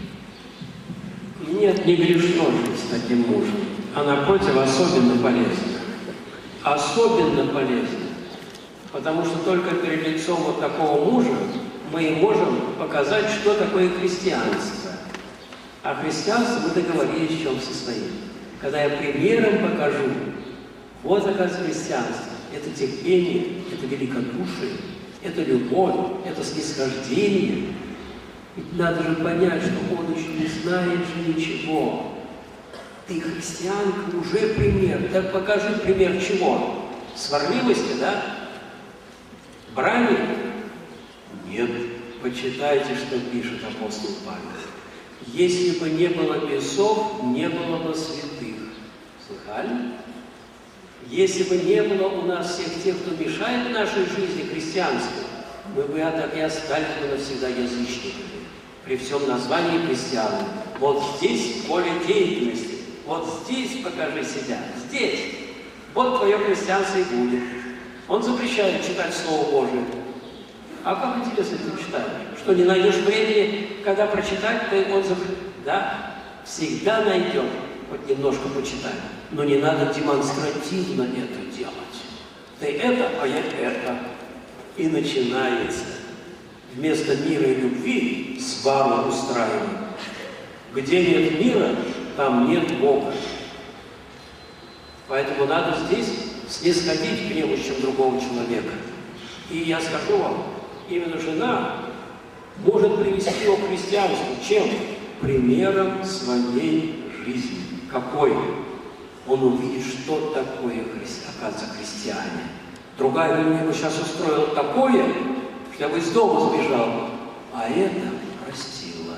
Нет, не грешно жить с таким мужем, а напротив, особенно полезно. Особенно полезно. Потому что только перед лицом вот такого мужа мы и можем показать, что такое христианство. А христианство, мы договорились, в чем состоит. Когда я примером покажу, вот, оказывается, христианство. Это терпение, это великодушие, это любовь, это снисхождение. Ведь надо же понять, что он еще не знает же ничего. Ты христианка, уже пример. Так покажи пример чего? Сварливости, да? Брани? Нет. Почитайте, что пишет апостол Павел. Если бы не было бесов, не было бы святых. Слыхали? Если бы не было у нас всех тех, кто мешает нашей жизни христианской, мы бы так и остались бы навсегда язычниками. При всем названии христиан. Вот здесь поле деятельности. Вот здесь покажи себя. Здесь. Вот твое христианство и будет. Он запрещает читать Слово Божие. А как интересно ты читаешь? Что, не найдешь времени, когда прочитать, ты он запрещает? Да, всегда найдешь. Хоть немножко почитай. Но не надо демонстративно это делать. Ты это, а я это. И начинается. Вместо мира и любви свару устраиваем. Где нет мира, там нет Бога. Поэтому надо здесь снисходить к немощам другого человека. И я скажу вам, именно жена может привести его к христианству. Чем? Примером своей жизни. Какой? Он увидит, что такое, оказывается, христиане. Другая бы ему сейчас устроила такое, что я бы из дома сбежал, а это простила.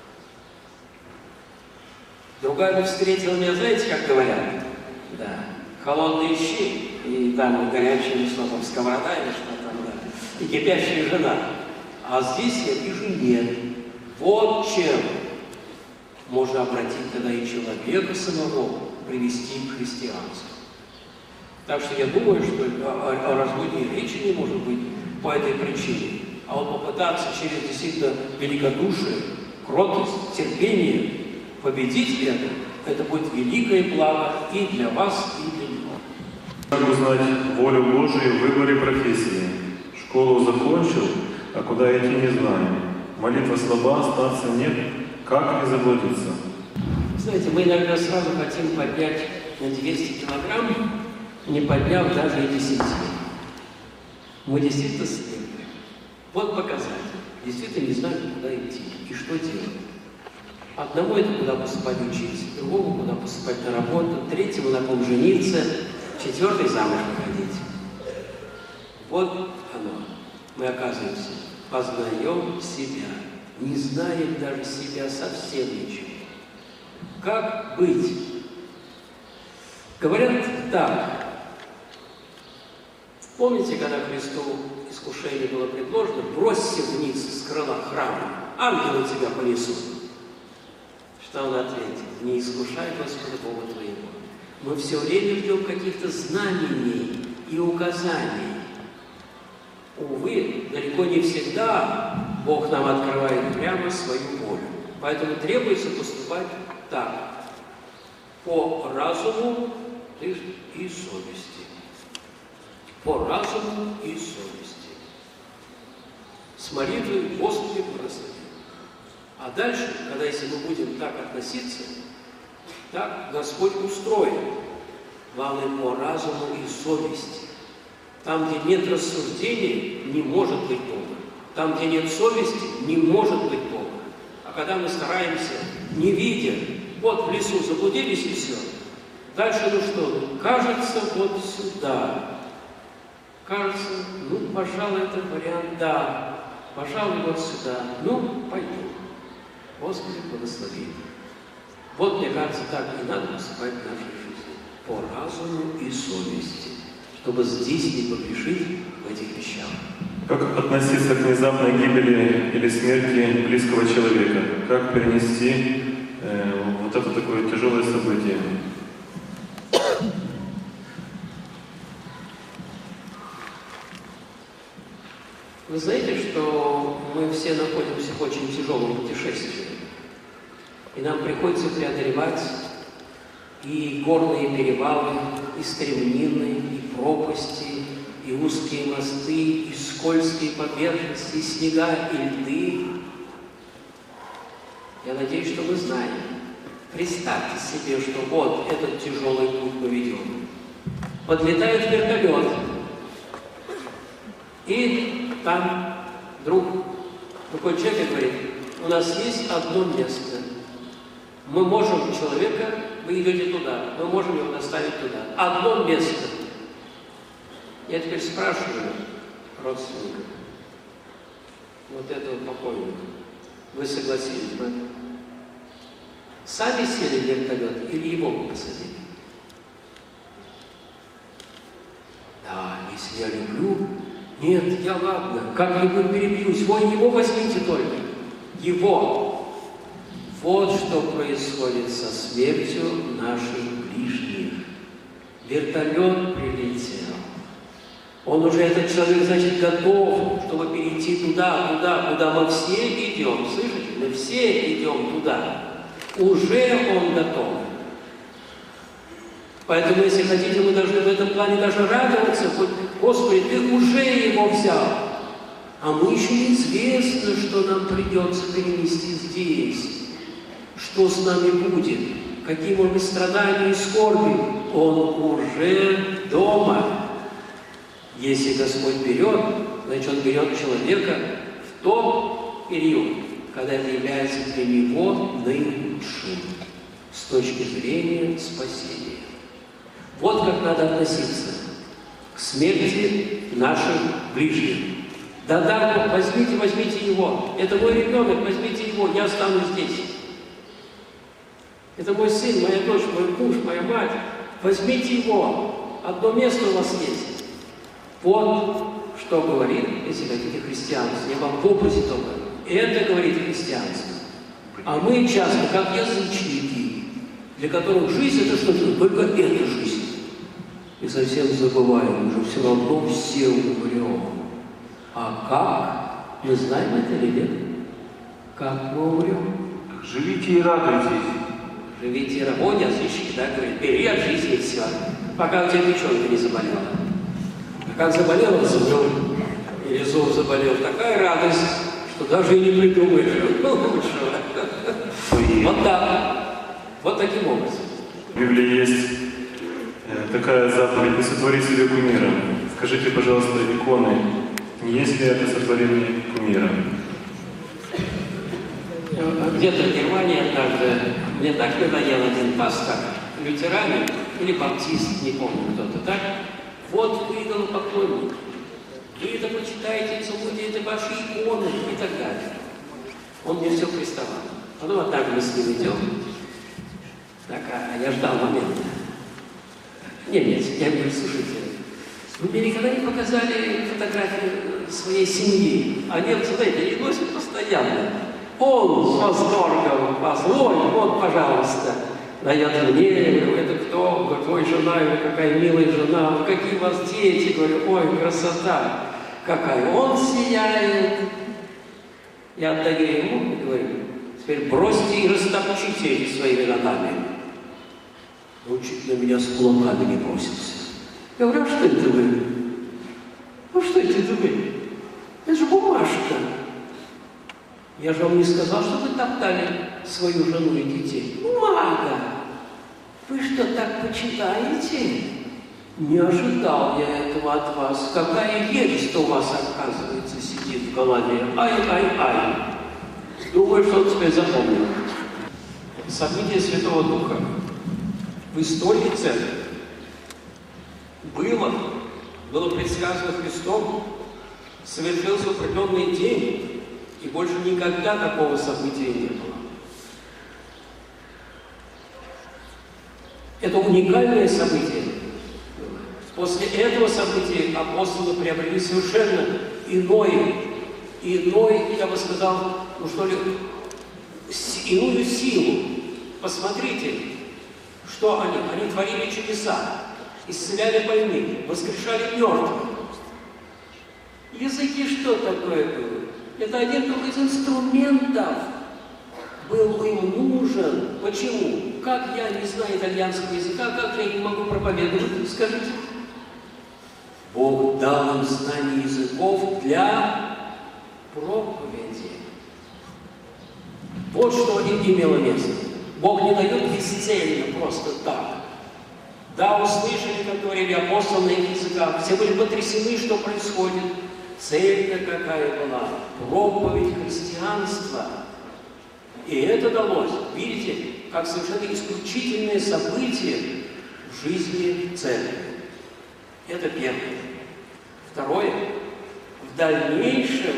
Другая бы встретила меня, знаете, как говорят? Да, холодные щи, и там горячее, что там, сковорода или что там, да, и кипящая жена. А здесь я вижу нет. Вот чем можно обратить тогда и человека самого, привести к христианству. Так что я думаю, что о разводе речи не может быть по этой причине. А вот попытаться через действительно великодушие, кротость, терпение победить это будет великое благо и для вас, и для него. Как узнать волю Божию в выборе профессии? Школу закончил, а куда идти не знаю. Молитва слаба, статься нет. Как не заблудиться? Знаете, мы иногда сразу хотим поднять на 200 килограмм, не подняв даже и 10. Мы действительно слепы. Вот показатель. Действительно не знаем, куда идти и что делать. Одному это куда поступать учиться, другому куда поступать на работу, третьему на ком жениться, четвертый замуж выходить. Вот оно. Мы оказываемся, познаем себя, не знаем даже себя совсем ничего. Как быть? Говорят так. Помните, когда Христу искушение было предложено, бросься вниз с крыла храма, ангелы тебя понесут. Что он ответил? Не искушай Господа Бога твоего. Мы все время ждем каких-то знамений и указаний. Увы, далеко не всегда Бог нам открывает прямо свою волю. Поэтому требуется поступать так. По разуму и совести. По разуму и совести. С молитвой Господи благослови. А дальше, когда если мы будем так относиться, так Господь устроит. Главное, по разуму и совести. Там, где нет рассуждений, не может быть Бога. Там, где нет совести, не может быть Бога. А когда мы стараемся, не видя, вот в лесу заблудились и все. Дальше, ну что, кажется, вот сюда. Кажется, ну, пожалуй, это вариант, да. Пожалуй, вот сюда. Ну, пойду. Господи, благослови. Вот, мне кажется, так и надо поступать в нашей жизни. По разуму и совести. Чтобы здесь не погрешить в этих вещах. Как относиться к внезапной гибели или смерти близкого человека? Как перенести вот это такое тяжелое событие? Вы знаете, что мы все находимся в очень тяжелом путешествии. И нам приходится преодолевать и горные перевалы, и стремнины, и пропасти, и узкие мосты, и скользкие поверхности, и снега, и льды. Я надеюсь, что вы знаете. Представьте себе, что вот этот тяжелый путь мы ведем. Подлетает вертолет, и там вдруг такой человек говорит: у нас есть одно место. Мы можем человека, вы идете туда, мы можем его доставить туда. Одно место. Я теперь спрашиваю родственников, вот этого покойника, вы согласились бы? Сами сели в вертолет или его посадили? Да, если я люблю, нет, я ладно, как-нибудь перебьюсь, вон его возьмите только, его. Вот что происходит со смертью наших ближних. Вертолет прилетел. Он уже, этот человек, значит, готов, чтобы перейти туда, куда мы все идем. Слышите? Мы все идем туда. Уже он готов. Поэтому, если хотите, мы должны в этом плане даже радоваться. Господи, Ты уже его взял. А мы еще неизвестно, что нам придется перенести здесь. Что с нами будет? Какие, может быть, страдания и скорби? Он уже дома. Если Господь берет, значит, Он берет человека в тот период, когда это является для него наилучшим с точки зрения спасения. Вот как надо относиться к смерти наших ближних. Да, возьмите его. Это мой ребенок, возьмите его, я останусь здесь. Это мой сын, моя дочь, мой муж, моя мать. Возьмите его. Одно место у вас есть. Вот что говорит, если хотите, христианство. Я вам в образе только. Это говорит христианство. А мы часто, как язычники, для которых жизнь это что-то, только эта жизнь. И совсем забываем, уже все равно все умрем. А как? Мы знаем это или нет? Как мы умрем? Живите и радуйтесь. Живите и радуйтесь. Язычники, да, говорят, бери от жизни все. пока у тебя печенка не заболела. А как заболела зуб, или зуб заболел, такая радость, что даже и не придумаешь лучшего. Вот так. Вот таким образом. В Библии есть такая заповедь: не сотвори себе кумира. Скажите, пожалуйста, иконы, не есть ли это сотворение кумира? Где-то в Германии однажды мне так надоел один пастор, лютеранин или баптист, не помню кто-то, так? Вот вы идолопоклонники, вы это почитаете, забудете, это ваши иконы и так далее. Он мне все приставал. Потом вот так мы с ним идем. Так, а я ждал момента. Нет, я говорю, слушайте, вы мне никогда не показали фотографии своей семьи, а немцы, знаете, их носят постоянно. Он с восторгом, позволь, вот, пожалуйста, дает мне, это кто? Говорит, ой, жена, или какая милая жена, какие у вас дети, говорю, ой, красота, какая, он сияет. Я отдаю ему и говорю, теперь бросьте и растопчите эти своими ногами. Он чуть на меня с кулаками не бросился. Я говорю, а что это вы? Ну что это вы? Это же бумажка. Я же вам не сказал, что вы топтали свою жену и детей. Бумага! Вы что, так почитаете? Не ожидал я этого от вас. Какая ересь-то у вас, оказывается, сидит в голове. Ай-ай-ай. Думаю, что он теперь запомнил. Событие Святого Духа в истории церкви было предсказано Христом, совершился в определенный день, и больше никогда такого события не было. Это уникальное событие. После этого события апостолы приобрели совершенно иной, я бы сказал, ну что ли, иную силу. Посмотрите, что они? Они творили чудеса, исцеляли больных, воскрешали мертвых. Языки что такое было? Это один только из инструментов был им нужен. Почему? Как я не знаю итальянского языка, как я не могу проповедовать? Скажите. Бог дал им знание языков для проповеди. Вот что им имело место. Бог не дает бесцельно, просто так. Да, услышали, как говорили апостолы на их языках, все были потрясены, что происходит. Цель-то какая была? Проповедь христианства. И это далось. Видите, как совершенно исключительное событие в жизни церкви. Это первое. Второе. В дальнейшем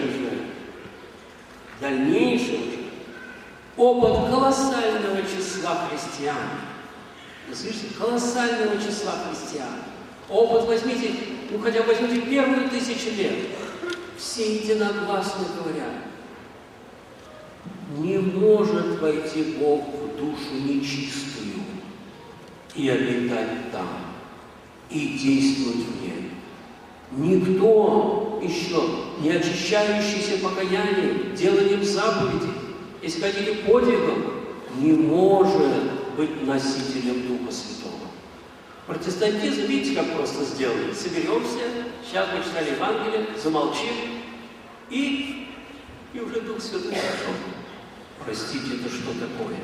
же опыт колоссального числа христиан. Вы слышите? Колоссального числа христиан. Опыт возьмите, хотя бы возьмите первые 1000 лет. Все единогласно говорят, не может войти Бог в душу нечистую и обитать там, и действовать в ней. Никто еще, не очищающийся покаянием, деланием заповедей, если хотите подвигом, не может быть носителем Духа Святого. Протестантизм, видите, как просто сделали. Соберемся, сейчас мы читали Евангелие, замолчим, и уже Дух Святой пошел. Простите, это что такое?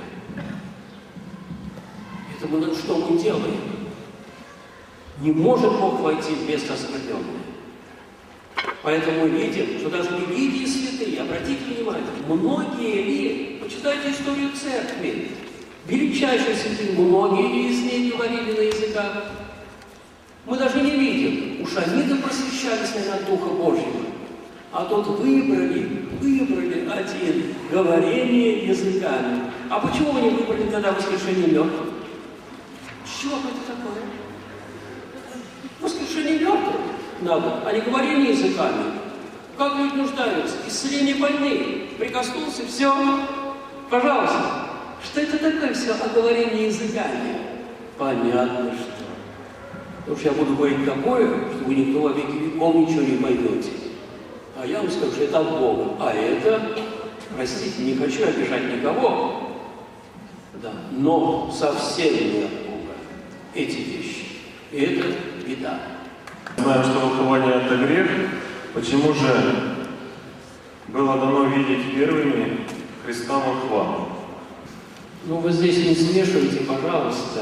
Это мы, что мы делаем? Не может Бог войти в место оскверненное. Поэтому мы видим, что даже великие святые, обратите внимание, многие, почитайте историю церкви, величайшие святые, многие из них говорили на языках. Мы даже не видим, уж они-то просвещались, наверное, от Духа Божьего. А тут выбрали один говорение языками. А почему вы не выбрали тогда воскрешение мертвых? Что это такое? Воскрешение мертвых надо, а не говорение языками. Как люди нуждаются? Исцеление больных. Прикоснулся, все. Пожалуйста. Что это такое все о говорении языками? Понятно, что. Потому что я буду говорить такое, что вы никто во веки веков ничего не поймете. А я вам скажу, что это от Бога. А это, простите, не хочу обижать никого, да, но совсем не от Бога эти вещи. И это беда. Знаем, что волхование – это грех. Почему же было дано видеть первыми Христа волхва? Ну, вы здесь не смешивайте, пожалуйста,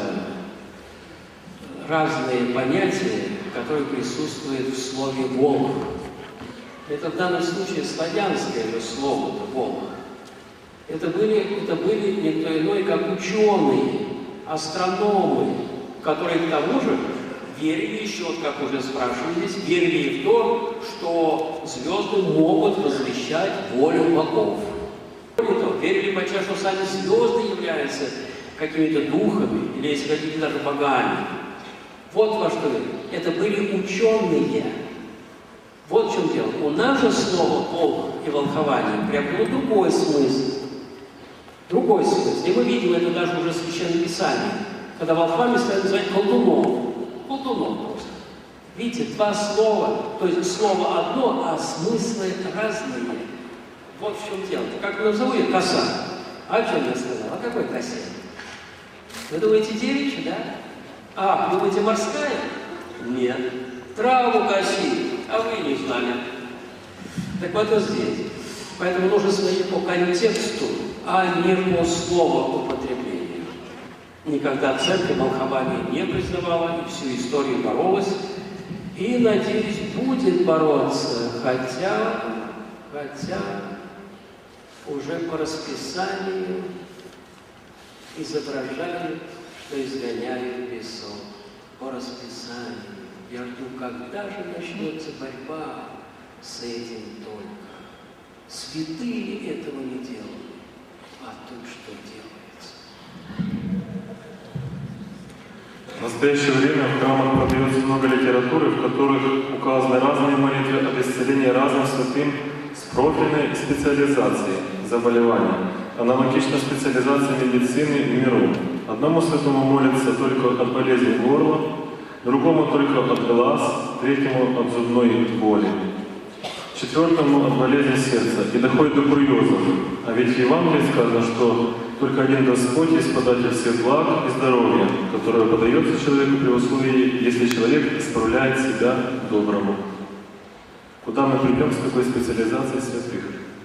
разные понятия, которые присутствуют в слове «волк». Это в данном случае славянское же слово «волк». Это были никто иной, как ученые, астрономы, которые к тому же верили еще, вот как уже спрашивали здесь, верили в то, что звезды могут возвещать волю богов. Более того, верили почти, что сами звезды являются какими-то духами, или, если хотите, даже богами. Вот во что это были ученые. Вот в чем дело. У нас же слово «волк» и «волхование» приобрело другой смысл. Другой смысл. И мы видим это даже уже в Священном Писании, когда волхвами стали называть колдунов. Колдунов просто. Видите, два слова, то есть слово одно, а смыслы разные. Вот в чем дело. Как вы назову ее? Коса. А о чем я сказал? О какой косе? Вы думаете, девичья, да? А, думаете, морская? Нет. Траву коси, а вы не знали. Так вот и здесь. Поэтому нужно смотреть по контексту, а не по словоупотреблению. Никогда церковь волхование не признавала и всю историю боролась. И, надеюсь, будет бороться, хотя уже по расписанию изображают, что изгоняют бесов. По расписанию. Я жду, когда же начнется борьба с этим только. Святые этого не делают, а тут что делается? В настоящее время в храмах продается много литературы, в которых указаны разные молитвы об исцелении разным святым с профильной специализацией заболевания, аналогично специализации медицины в миру. Одному святому молится только от болезни горла, другому только от глаз, третьему от зубной боли, четвертому от болезни сердца, и доходит до курьезов. А ведь в Евангелии сказано, что только один Господь есть податель всех благ и здоровья, которое подается человеку при условии, если человек исправляет себя к доброму. Куда мы придем, с какой специализацией святых?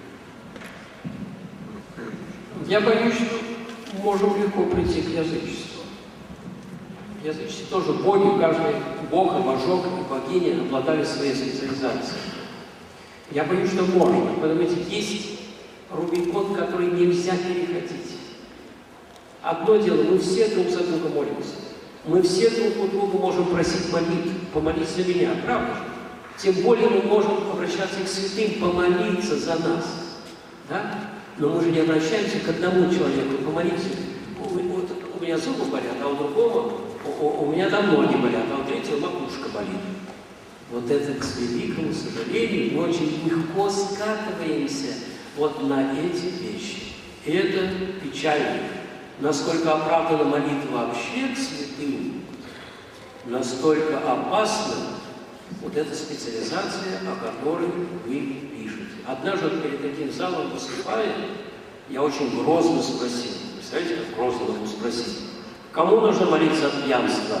Я боюсь, что можем легко прийти к язычеству. В язычестве тоже боги, каждый бог и божок и богиня обладали своей специализацией. Я боюсь, что можно. Понимаете, есть рубикон, который нельзя переходить. Одно дело, мы все друг за друга молимся. Мы все друг у друга можем просить молитв, помолись за меня, правда же? Тем более мы можем обращаться к святым, помолиться за нас. Да? Но мы же не обращаемся к одному человеку, помолиться. Вот у меня зубы болят, а у другого, у меня там ноги болят, а у третьего макушка болит. Вот это, к великому сожалению, мы очень легко скатываемся вот на эти вещи. И это печально. Насколько оправдана молитва вообще к святым, настолько опасна вот эта специализация, о которой вы пишете. Однажды перед таким залом выступая, я очень грозно спросил, представляете, как грозно могу спросить, кому нужно молиться от пьянства?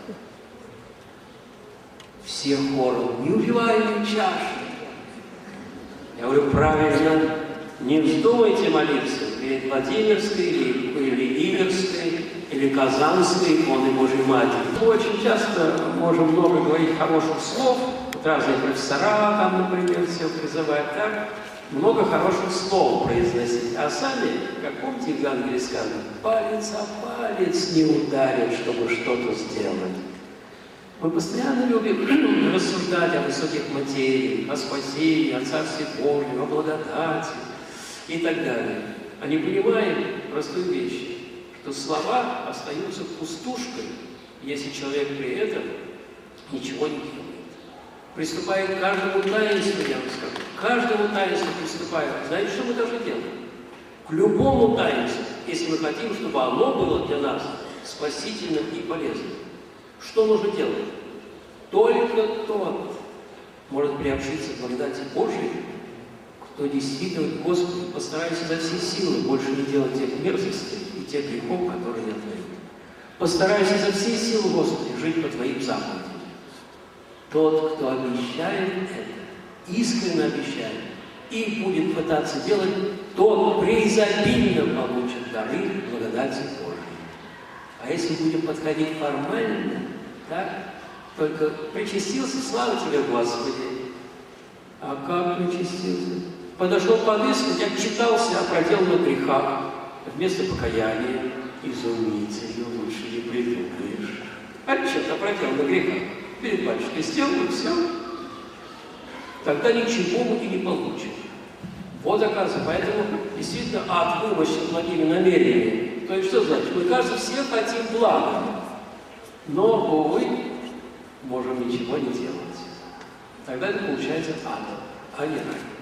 Все хором, неубиваемые чаши. Я говорю, правильно, не вздумайте молиться перед Владимирской или Иверской, или Казанской иконой Божьей Матери. Мы очень часто можем много говорить хороших слов, вот разные профессора там, например, все призывают так, много хороших слов произносить, а сами, как помните, в Евангелии сказано, палец о палец не ударит, чтобы что-то сделать. Мы постоянно любим рассуждать о высоких материях, о спасении, о Царстве Божьем, о благодати и так далее. А не понимаем простую вещь, что слова остаются пустушкой, если человек при этом ничего не делает. Приступая к каждому таинству, я вам скажу, к каждому таинству приступая, знаете, что мы должны делать? К любому таинству, если мы хотим, чтобы оно было для нас спасительным и полезным. Что нужно делать? Только тот может приобщиться к благодати Божьей, кто действительно Господу постарается за все силы больше не делать тех мерзостей и тех грехов, которые я творю. Постараюсь изо всей силы, Господи, жить по Твоим заповедям. Тот, кто обещает это, искренне обещает, и будет пытаться делать, тот преизобильно получит дары благодати Божьей. А если будем подходить формально, так, только причастился, слава Тебе, Господи. А как причастился? Подошел к подвеске, отчитался о проделанных грехах, вместо покаяния. Изумительно, лучше не придумаешь. Отчет о проделанных грехах перед батюшкой сделал, и все. Тогда ничего мы и не получим. Вот, оказывается, поэтому действительно ад вымощен благими намерениями. То есть, что значит? Мы, кажется, все хотим блага, но, увы, можем ничего не делать. Тогда это получается ад, а не рай.